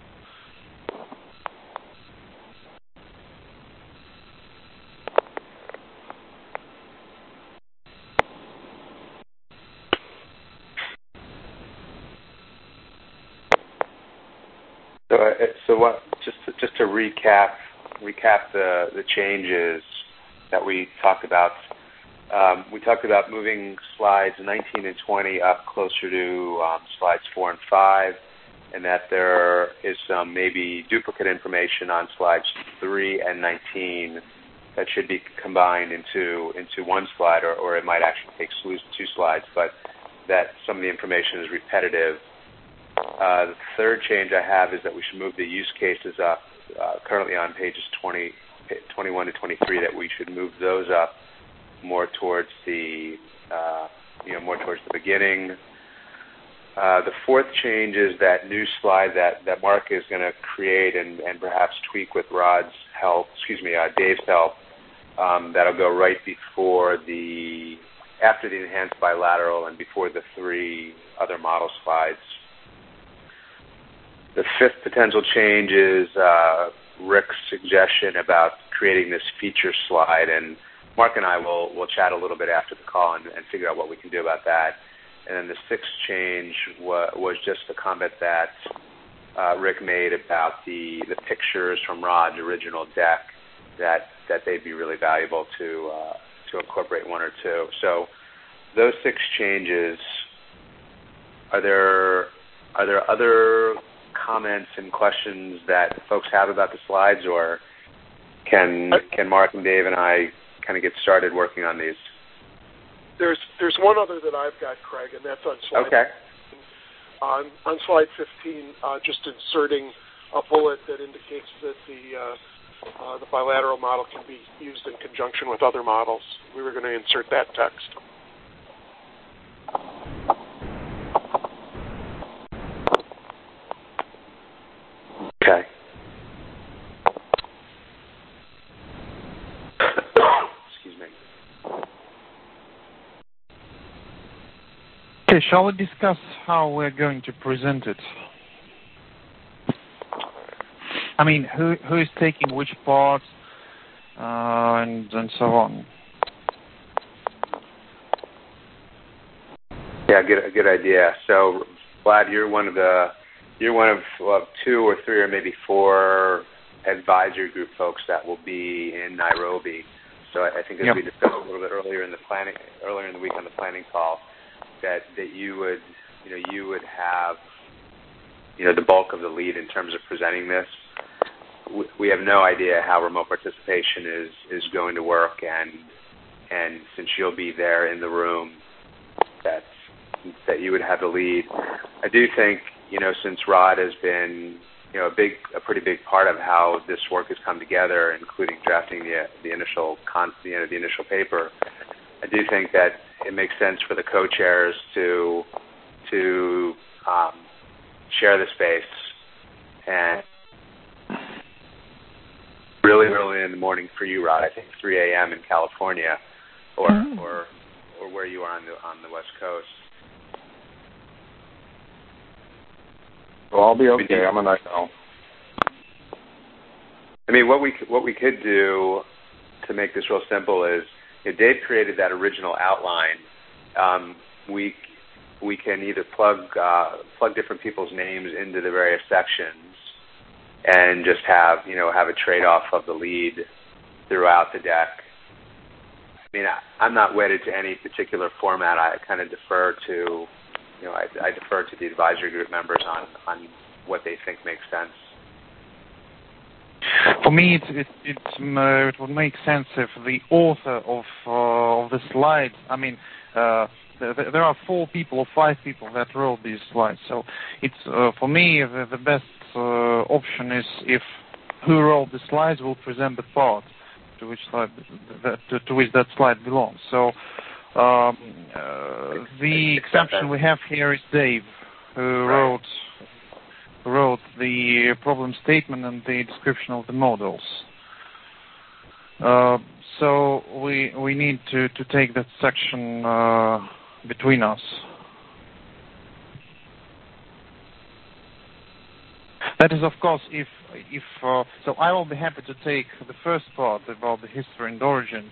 Just to recap the changes that we talked about. We talked about moving slides 19 and 20 up closer to slides 4 and 5, and that there is some maybe duplicate information on slides 3 and 19 that should be combined into one slide, or it might actually take two slides, but that some of the information is repetitive. The third change I have is that we should move the use cases up, currently on pages 21 to 23, that we should move those up more towards the beginning. The fourth change is that new slide that Mark is going to create and perhaps tweak with Dave's help. That'll go right after the enhanced bilateral and before the three other model slides. The fifth potential change is Rick's suggestion about creating this feature slide, and Mark and I will chat a little bit after the call and figure out what we can do about that. And then the sixth change was just a comment that Rick made about the pictures from Rod's original deck, that they'd be really valuable to incorporate one or two. So those 6 changes. Are there other comments and questions that folks have about the slides, or can Mark and Dave and I kind of get started working on these? There's one other that I've got, Craig, and that's on slide. Okay. On slide 15, just inserting a bullet that indicates that the bilateral model can be used in conjunction with other models. We were going to insert that text. Okay. Excuse me. Okay, shall we discuss how we're going to present it? I mean, who is taking which parts, and so on. Yeah, good idea. So, Vlad, you're one of 2 or 3 or maybe 4 advisory group folks that will be in Nairobi. So I think as we discussed a little bit earlier in the week on the planning call, that you would have the bulk of the lead in terms of presenting this. We have no idea how remote participation is going to work, and since you'll be there in the room, that you would have the lead. I do think, since Rod has been a pretty big part of how this work has come together, including drafting the initial paper, I do think that it makes sense for the co-chairs to share the space, and really early in the morning for you, Rod. I think 3 a.m. in California, or where you are on the West Coast. Well, I'll be okay. I'm a night owl. I mean, what we could do to make this real simple is, if Dave created that original outline, we can either plug different people's names into the various sections and just have a trade-off of the lead throughout the deck. I mean, I'm not wedded to any particular format. I kind of defer to, I defer to the advisory group members on what they think makes sense. For me, it would make sense if the author of the slides, I mean, there are 4 people or 5 people that wrote these slides. So it's for me the best option is if who wrote the slides will present the part to which that slide belongs. So the exception we have here is Dave, who wrote the problem statement and the description of the models. So we need to take that section between us. That is, of course, if so I will be happy to take the first part about the history and origins.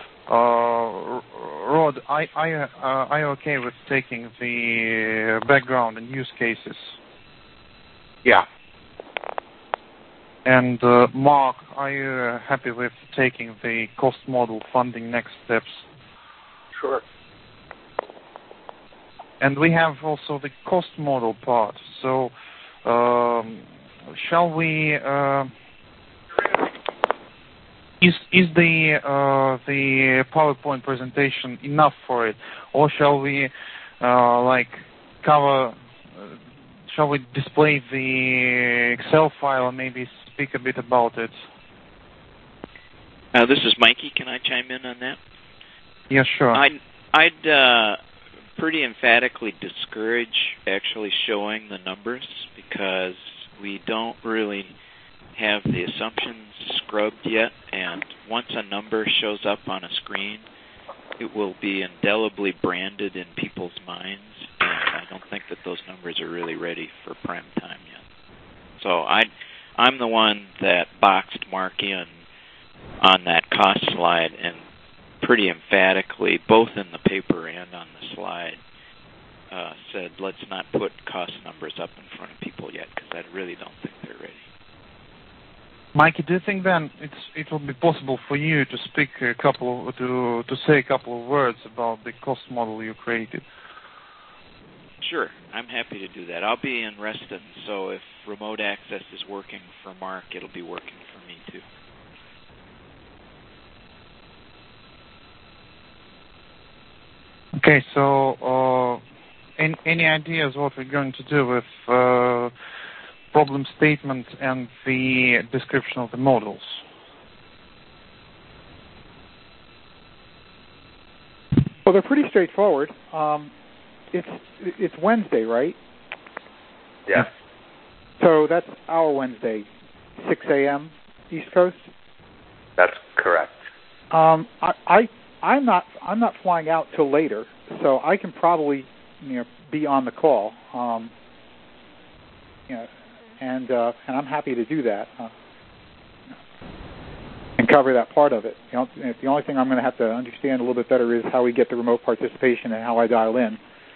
Rod, are you okay with taking the background and use cases? Yeah. And Mark, are you happy with taking the cost model, funding, next steps? Sure. And we have also the cost model part. So shall we? Is the PowerPoint presentation enough for it, or shall we cover? Shall we display the Excel file and maybe speak a bit about it? This is Mikey. Can I chime in on that? Yeah, sure. I'd pretty emphatically discourage actually showing the numbers because we don't really have the assumptions scrubbed yet, and once a number shows up on a screen, it will be indelibly branded in people's minds, and I don't think that those numbers are really ready for prime time yet. So I'm the one that boxed Mark in on that cost slide and pretty emphatically, both in the paper and on the slide, said let's not put cost numbers up in front of people yet because I really don't think they're ready. Mikey, do you think then it will be possible for you to speak to say a couple of words about the cost model you created? Sure, I'm happy to do that. I'll be in Reston, so if remote access is working for Mark, it'll be working for me too. Okay, so any ideas what we're going to do with problem statement and the description of the models? Well, they're pretty straightforward. It's Wednesday, right? Yeah. So that's our Wednesday, 6 a.m. East Coast. That's correct. I'm not flying out till later, so I can probably be on the call. And I'm happy to do that and cover that part of it. The only thing I'm going to have to understand a little bit better is how we get the remote participation and how I dial in.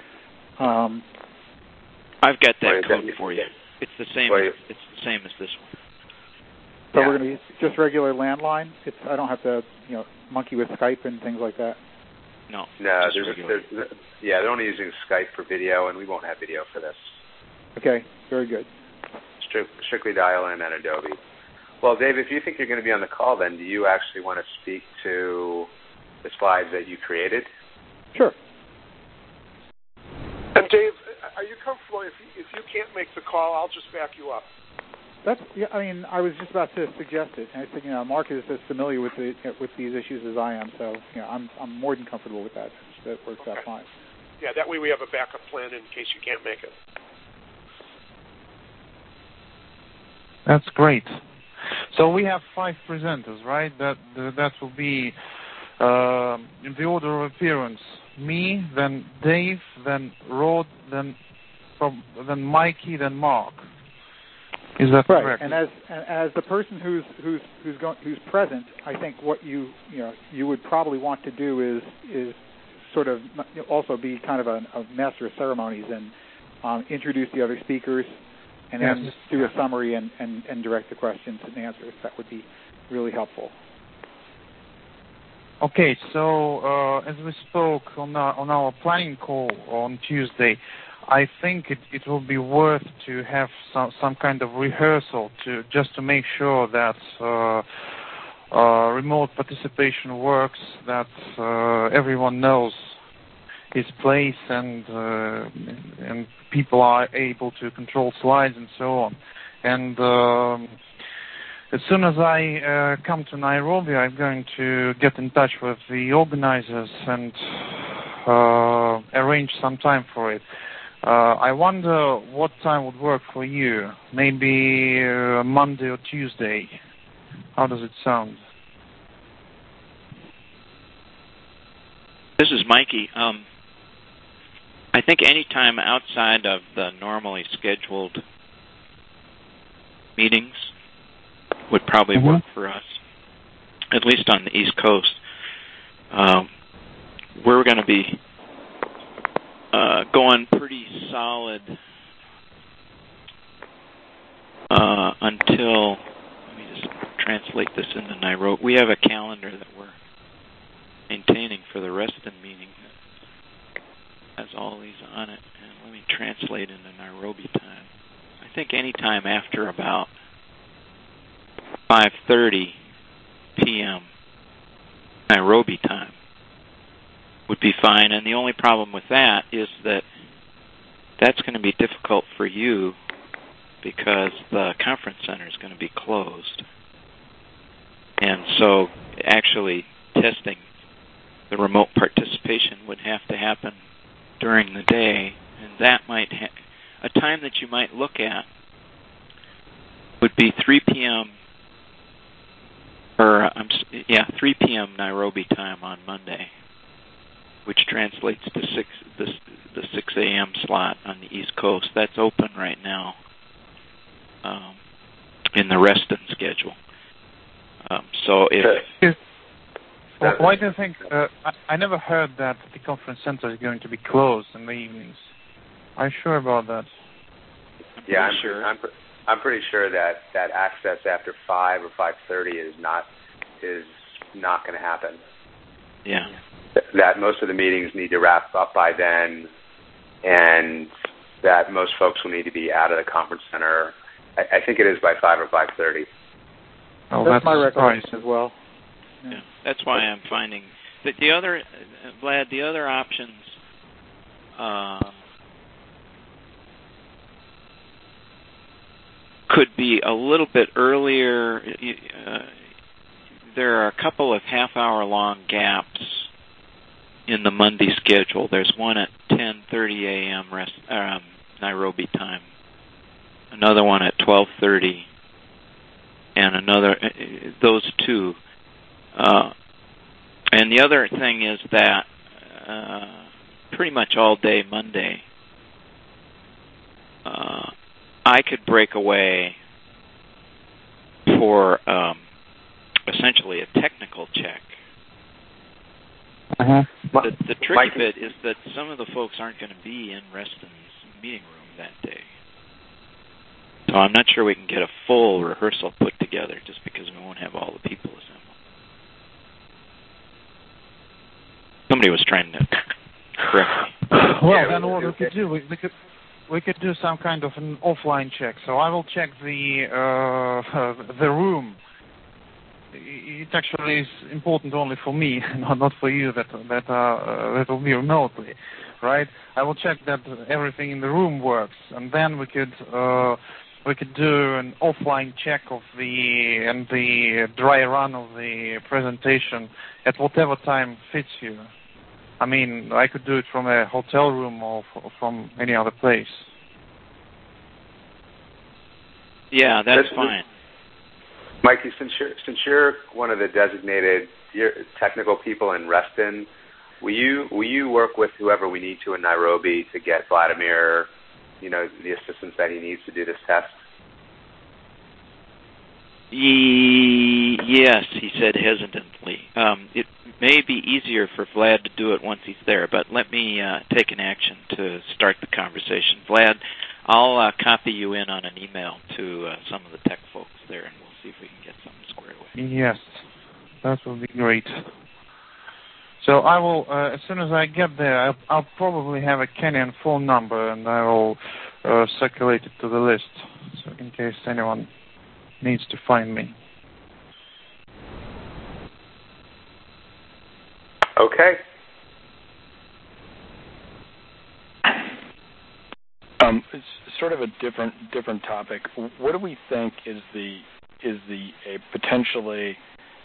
I've got that code for you. It's the same. It's the same as this one. So we're going to use just regular landline. I don't have to monkey with Skype and things like that. No. They're only using Skype for video, and we won't have video for this. Okay, very good. Strictly dial in and Adobe. Well, Dave, if you think you're going to be on the call, then do you actually want to speak to the slides that you created? Sure. And Dave, are you comfortable if you can't make the call, I'll just back you up? I was just about to suggest it. I said, Mark is as familiar with these issues as I am, so I'm more than comfortable with that. That works out fine. Yeah, that way we have a backup plan in case you can't make it. That's great. So we have 5 presenters, right? That will be in the order of appearance: me, then Dave, then Rod, then Mikey, then Mark. Is that right? correct? And as the person who's present, I think what you would probably want to do is sort of also be kind of a master of ceremonies and introduce the other speakers, and then do a summary and direct the questions and answers. That would be really helpful. Okay, so as we spoke on our planning call on Tuesday, I think it will be worth to have some kind of rehearsal just to make sure that remote participation works, that everyone knows his place and people are able to control slides and so on. And as soon as I come to Nairobi, I'm going to get in touch with the organizers and arrange some time for it. I wonder what time would work for you. Maybe Monday or Tuesday. How does it sound? This is Mikey. I think any time outside of the normally scheduled meetings would probably work for us, at least on the East Coast. We're going to be going pretty solid until, let me just translate this into Nairobi. We have a calendar that we're maintaining for the Reston meeting that has all these on it, and let me translate into Nairobi time. I think any time after about 5:30 p.m. Nairobi time would be fine, and the only problem with that is that that's going to be difficult for you because the conference center is going to be closed. And so actually testing the remote participation would have to happen during the day, and that might a time that you might look at would be 3 p.m. 3 p.m. Nairobi time on Monday, which translates to the 6 a.m. slot on the East Coast. That's open right now in the Reston schedule. So if... Why do you think... I never heard that the conference center is going to be closed in the evenings. Are you sure about that? I'm sure. I'm pretty sure that access after 5 or 5:30 is not going to happen. Yeah. That most of the meetings need to wrap up by then, and that most folks will need to be out of the conference center. I think it is by 5 or 5:30. Oh, that's my recollection as well. Yeah, that's why I'm finding that the other, Vlad, the other options could be a little bit earlier. There are a couple of half-hour-long gaps in the Monday schedule. There's one at 10:30 a.m. Nairobi time, another one at 12:30, and another. Those two. And the other thing is that pretty much all day Monday, I could break away for essentially a technical check. The tricky bit is that some of the folks aren't going to be in Reston's meeting room that day. So I'm not sure we can get a full rehearsal put together just because we won't have all the people assembled. Somebody was trying to correct me. Well, then what we could do, we could do some kind of an offline check. So I will check the room. It actually is important only for me, not for you that will be remotely, right? I will check that everything in the room works, and then we could do an offline check of the dry run of the presentation at whatever time fits you. I mean, I could do it from a hotel room or from any other place. Yeah, that's fine. Mikey, since you're one of the designated technical people in Reston, will you work with whoever we need to in Nairobi to get Vladimir, the assistance that he needs to do this test? Yes, he said hesitantly. It may be easier for Vlad to do it once he's there, but let me take an action to start the conversation. Vlad, I'll copy you in on an email to some of the tech folks there, and we'll see if we can get something squared away. Yes, that would be great. So I will, as soon as I get there, I'll probably have a Kenyan phone number, and I will circulate it to the list, so in case anyone needs to find me. Okay. It's sort of a different topic. What do we think is a potentially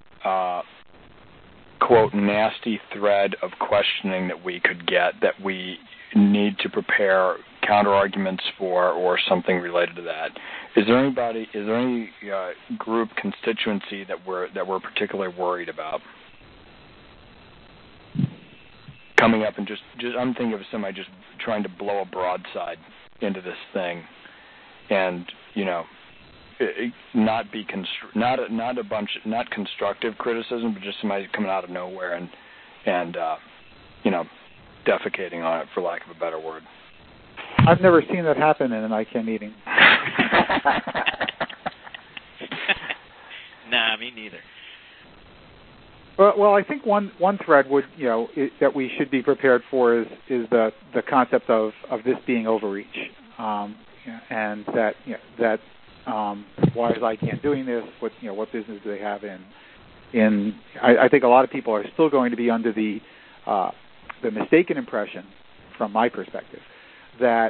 quote nasty thread of questioning that we could get that we need to prepare counter arguments for, or something related to that? Is there any group constituency that we're particularly worried about coming up? And just I'm thinking of somebody just trying to blow a broadside into this thing, and not constructive criticism, but just somebody coming out of nowhere and defecating on it, for lack of a better word. I've never seen that happen in an ICANN meeting. Nah, me neither. Well, I think one thread would that we should be prepared for is the concept of this being overreach, and that why is ICANN doing this? What business do they have in? I think a lot of people are still going to be under the mistaken impression, from my perspective, that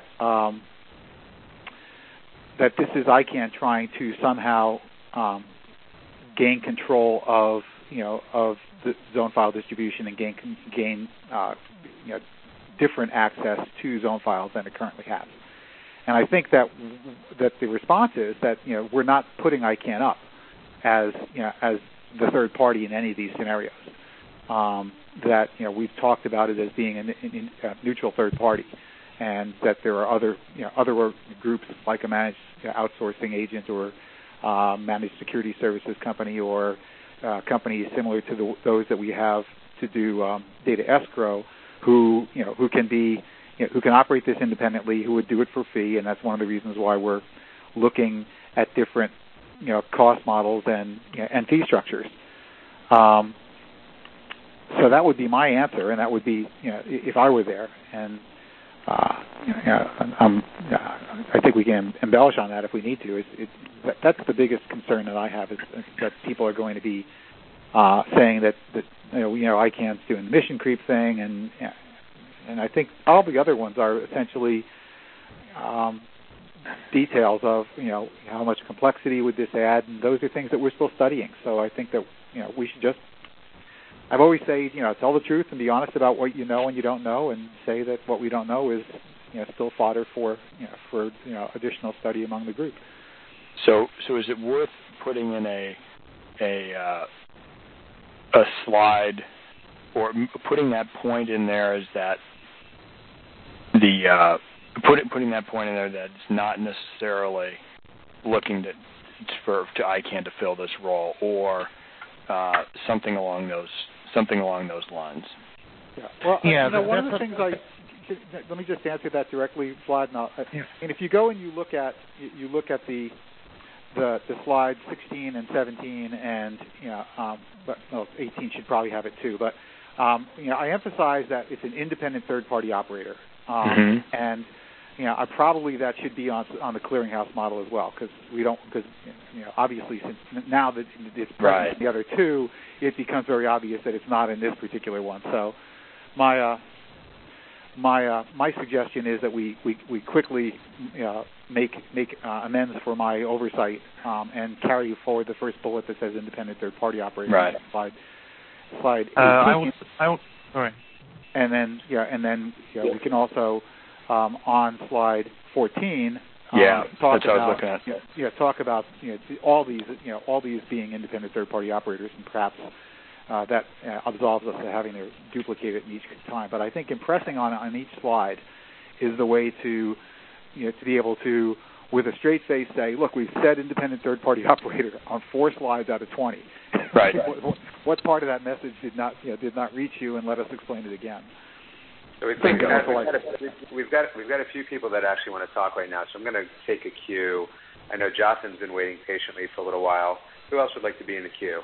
this is ICANN trying to somehow gain control of the zone file distribution and gain different access to zone files than it currently has. And I think that the response is that we're not putting ICANN up as the third party in any of these scenarios. That we've talked about it as being a neutral third party, and that there are other groups like a managed outsourcing agent or managed security services company or companies similar to those that we have to do data escrow, who can operate this independently, who would do it for fee, and that's one of the reasons why we're looking at different cost models and fee structures. So that would be my answer, and that would be if I were there. And I think we can embellish on that if we need to. That's the biggest concern that I have, is that people are going to be saying that ICANN's doing the mission creep thing, and I think all the other ones are essentially details of how much complexity would this add, and those are things that we're still studying. So I think that we should just. I've always said, tell the truth and be honest about what you know and you don't know, and say that what we don't know is, still fodder for additional study among the group. So is it worth putting in a slide, or putting that point in there, is that putting that point in there that it's not necessarily looking to ICANN to fill this role, or something along those lines? Yeah. Well, one of the things let me just answer that directly, Vlad. And if you go and you look at the slides 16 and 17, and 18 should probably have it too. But I emphasize that it's an independent third-party operator, and probably that should be on the clearinghouse model as well, because obviously since now that it's present in the other two, it becomes very obvious that it's not in this particular one. So my suggestion is that we quickly make amends for my oversight, and carry forward the first bullet that says independent third party operator. Right. Slide 18. Sorry. And then we can also on slide 14. Talk about all these being independent third party operators, and perhaps that absolves us of having to duplicate it in each time. But I think impressing on each slide is the way to be able to with a straight face say, look, we've said independent third-party operator on 4 slides out of 20. Right. What part of that message did not reach you, and let us explain it again. So we've got a few people that actually want to talk right now, so I'm going to take a cue. I know Jocelyn's been waiting patiently for a little while. Who else would like to be in the queue?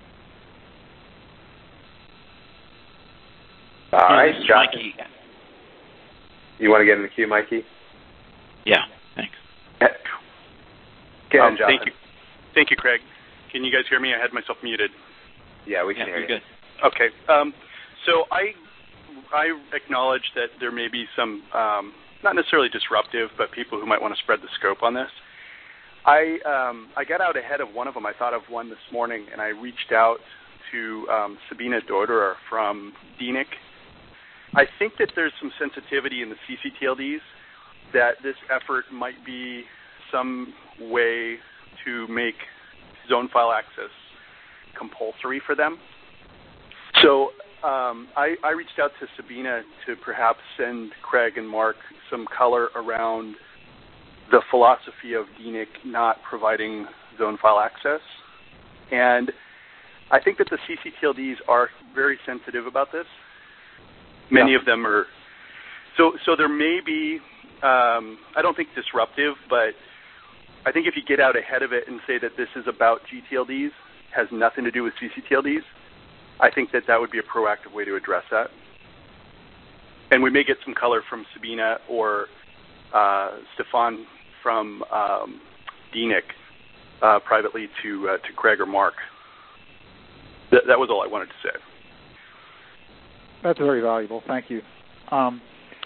All right, Jocelyn. Mikey. You want to get in the queue, Mikey? Yeah, thanks. Get in, Jocelyn. Thank you, Craig. Can you guys hear me? I had myself muted. Yeah, we can hear you. Good. Okay. So I acknowledge that there may be some, not necessarily disruptive, but people who might want to spread the scope on this. I got out ahead of one of them. I thought of one this morning, and I reached out to Sabina Dorderer from DENIC. I think that there's some sensitivity in the CCTLDs that this effort might be some way to make zone file access compulsory for them. So I reached out to Sabina to perhaps send Craig and Mark some color around the philosophy of DENIC not providing zone file access. And I think that the CCTLDs are very sensitive about this. Many of them are. So there may be, I don't think disruptive, but I think if you get out ahead of it and say that this is about GTLDs, has nothing to do with CCTLDs, I think that would be a proactive way to address that. And we may get some color from Sabina or Stefan from DENIC privately to Craig or Mark. That was all I wanted to say. That's very valuable. Thank you. Can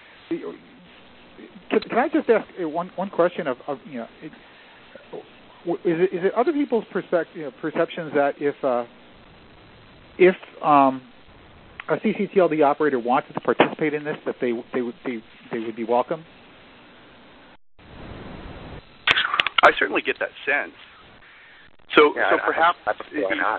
I just ask one question of is it other people's perceptions that if a CCTLD operator wanted to participate in this, that they would be welcome? I certainly get that sense. So perhaps why not?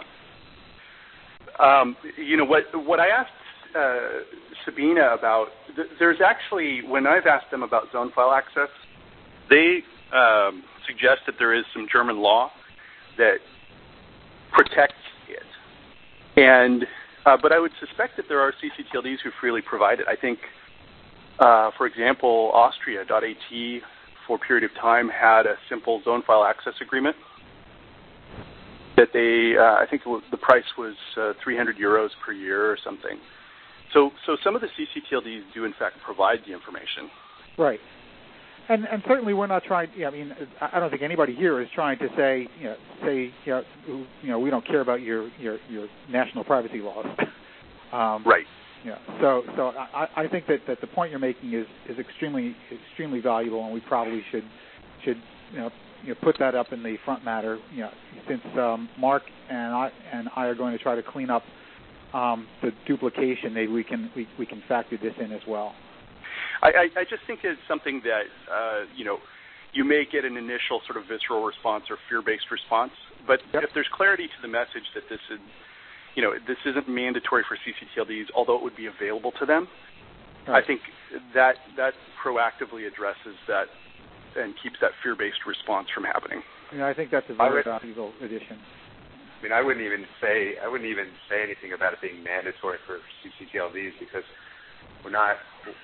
What I asked Sabina about, there's actually, when I've asked them about zone file access, they suggest that there is some German law that protects it. And but I would suspect that there are CCTLDs who freely provide it. I think, for example, Austria.at for a period of time had a simple zone file access agreement that they, I think the price was 300 euros per year or something. So some of the CCTLDs do in fact provide the information. Right. And certainly we're not trying. I mean, I don't think anybody here is trying to say we don't care about your national privacy laws. Right. So I think that the point you're making is extremely valuable, and we probably should put that up in the front matter. Since Mark and I are going to try to clean up the duplication, maybe we can factor this in as well. I just think it's something that, you may get an initial sort of visceral response or fear-based response, but if there's clarity to the message that this is, this isn't mandatory for CCTLDs, although it would be available to them, right. I think that proactively addresses that and keeps that fear-based response from happening. I think that's a very valuable addition. I mean, I wouldn't even say anything about it being mandatory for CCTLDs because we're not.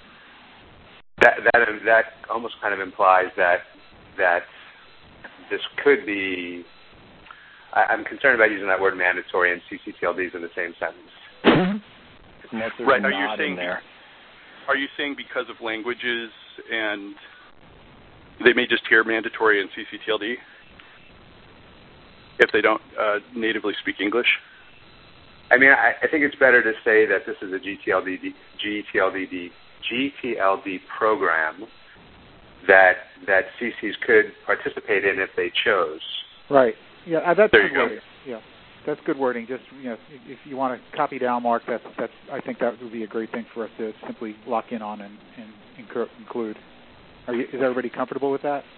That almost kind of implies that this could be. I'm concerned about using that word mandatory and CCTLDs in the same sentence. Right? Are you saying because of languages and they may just hear mandatory and CCTLD if they don't natively speak English? I mean, I think it's better to say that this is a GTLD program that CCs could participate in if they chose. Right. Yeah, that's good wording. Yeah, that's good wording. Just if you want to copy down, Mark, that's I think that would be a great thing for us to simply lock in on and include. Is everybody comfortable with that?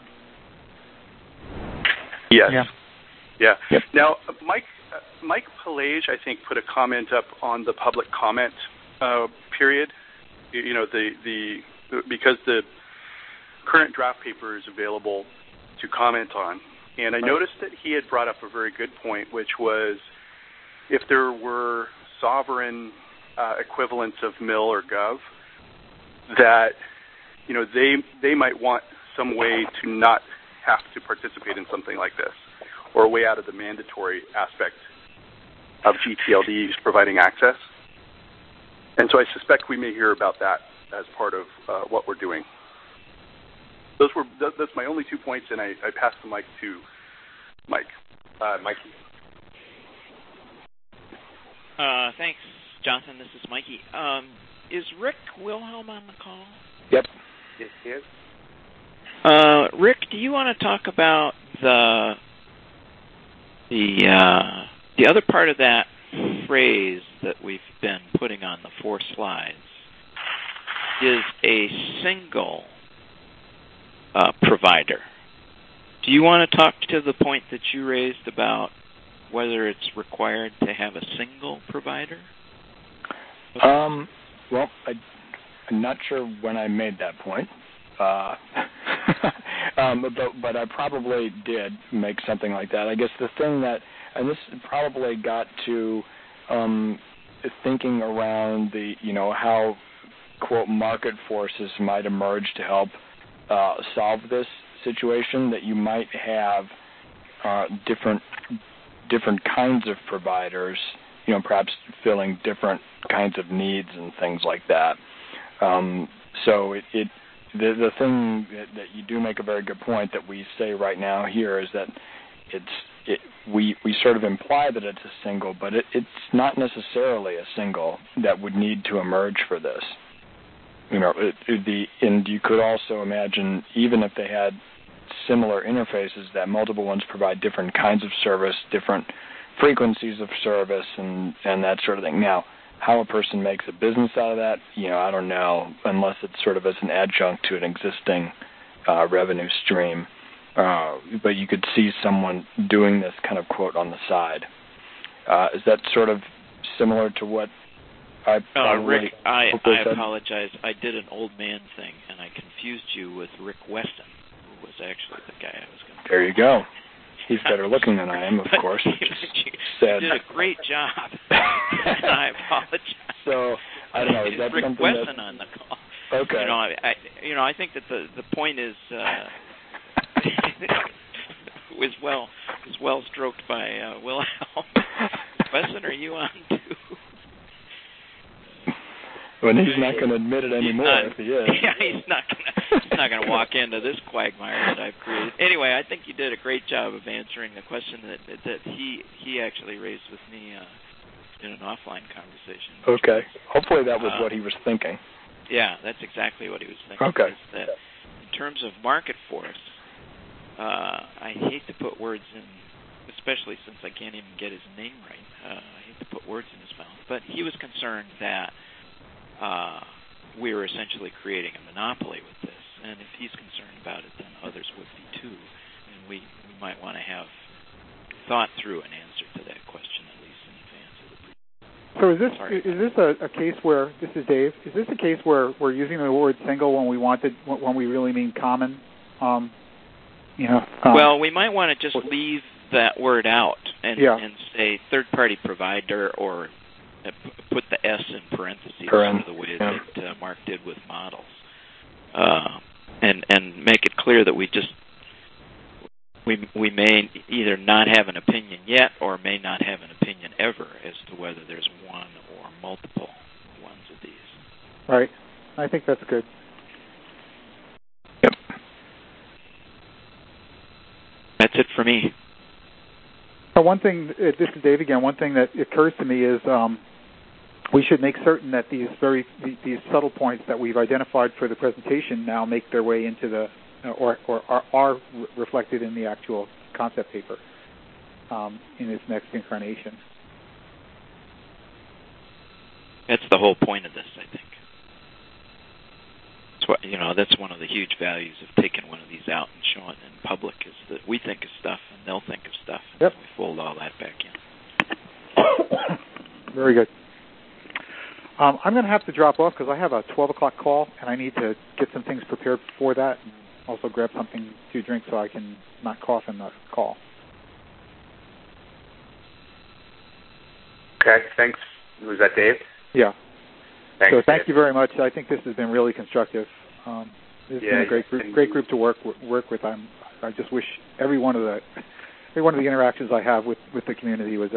Yes. Yeah. Yep. Now, Mike Pelage, I think, put a comment up on the public comment period. Because current draft paper is available to comment on. And I noticed that he had brought up a very good point, which was if there were sovereign equivalents of MIL or Gov, that they might want some way to not have to participate in something like this, or a way out of the mandatory aspect of GTLDs providing access. And so I suspect we may hear about that as part of what we're doing. That's my only 2 points, and I pass the mic to Mike. Mikey. Thanks, Jonathan. This is Mikey. Is Rick Wilhelm on the call? Yep. Yes, he is. Rick, do you want to talk about the other part of that phrase that we've been putting on the 4 slides is a single provider. Do you want to talk to the point that you raised about whether it's required to have a single provider? Well, I'm not sure when I made that point, but I probably did make something like that. I guess the thing that, and this probably got to thinking around the, how, quote, market forces might emerge to help solve this situation, that you might have different kinds of providers, perhaps filling different kinds of needs and things like that. So the thing that you do make a very good point that we say right now here is that we sort of imply that it's a single, but it's not necessarily a single that would need to emerge for this. And you could also imagine, even if they had similar interfaces, that multiple ones provide different kinds of service, different frequencies of service, and that sort of thing. Now, how a person makes a business out of that, I don't know, unless it's sort of as an adjunct to an existing revenue stream. But you could see someone doing this kind of quote on the side. Is that sort of similar to what Rick, I apologize. I did an old man thing, and I confused you with Rick Weston, who was actually the guy I was going to. There you go. He's better looking than I am, of course. You did a great job. I apologize. So I don't know. Is that Rick something Weston on the call? Okay. I think that the point is was well stroked by Wilhelm. Weston, are you on too? Well, he's not going to admit it anymore if he is. Yeah, he's not going to walk into this quagmire that I've created. Anyway, I think you did a great job of answering the question that he actually raised with me in an offline conversation. Okay. Hopefully that was what he was thinking. Yeah, that's exactly what he was thinking. Okay. Is that in terms of market force, I hate to put words in, especially since I can't even get his name right. I hate to put words in his mouth. But he was concerned that we were essentially creating a monopoly with this, and if he's concerned about it, then others would be too. And we might want to have thought through an answer to that question, at least in advance of the So is this a case where, this is Dave, is this a case where we're using the word single when we really mean common? Well, we might want to just leave that word out and say third-party provider, or put the S in parentheses, sort of the way that Mark did with models, and make it clear that we may either not have an opinion yet or may not have an opinion ever as to whether there's one or multiple ones of these. Right. I think that's good. Yep. That's it for me. One thing, this is Dave again, one thing that occurs to me is we should make certain that these subtle points that we've identified for the presentation now make their way into the, or are reflected in the actual concept paper in its next incarnation. That's the whole point of this, I think. That's one of the huge values of taking one of these out and showing it in public, is that we think of stuff and they'll think of stuff, and we fold all that back in. Very good. I'm going to have to drop off because I have a 12 o'clock call, and I need to get some things prepared for that. also grab something to drink so I can not cough in the call. Okay, thanks. Was that Dave? Yeah. Thanks, so thank Dave. you very much. I think this has been really constructive. It's been a great group to work with. I just wish every one of the interactions I have with the community was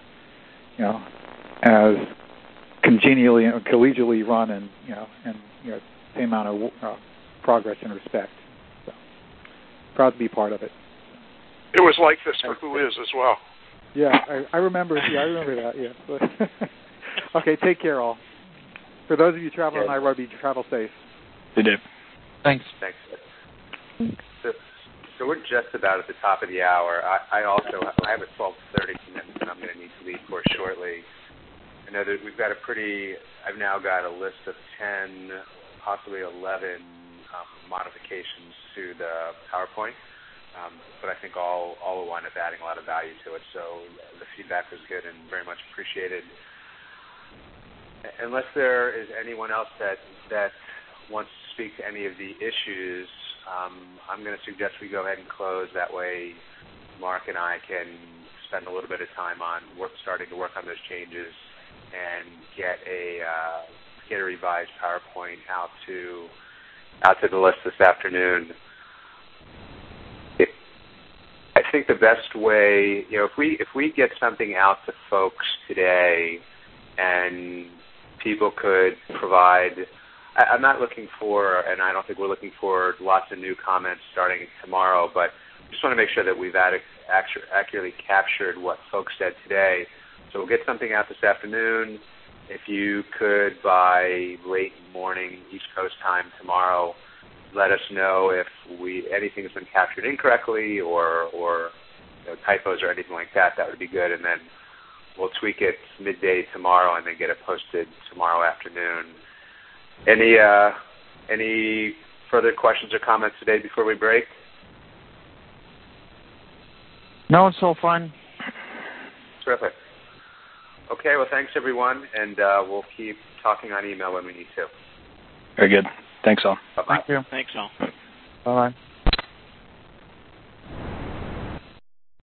as congenially and collegially run, and same amount of progress and respect. So proud to be part of it. It was like this for Who Is as well. Yeah, I remember. Yeah, I remember that. Yeah. Okay, take care, all. For those of you traveling on Nairobi, travel safe. They did. Thanks. So we're just about at the top of the hour. I have a 12:30 commitment that I'm going to need to leave for shortly. I know that we've got I've now got a list of 10, possibly 11 modifications to the PowerPoint, but I think all will wind up adding a lot of value to it. So the feedback was good and very much appreciated. Unless there is anyone else that wants to speak to any of the issues, I'm going to suggest we go ahead and close. That way, Mark and I can spend a little bit of time on starting to work on those changes and get a revised PowerPoint out to the list this afternoon. I think the best way, if we get something out to folks today, and people could provide. I'm not looking for, and I don't think we're looking for lots of new comments starting tomorrow, but just want to make sure that we've accurately captured what folks said today. So we'll get something out this afternoon. If you could, by late morning East Coast time tomorrow, let us know if anything has been captured incorrectly or typos or anything like that. That would be good, and then we'll tweak it midday tomorrow and then get it posted tomorrow afternoon. Any further questions or comments today before we break? No, it's all fine. Terrific. Okay, well, thanks, everyone, and we'll keep talking on email when we need to. Very good. Thanks, all. Bye-bye. Thank you. Thanks, all. Bye-bye.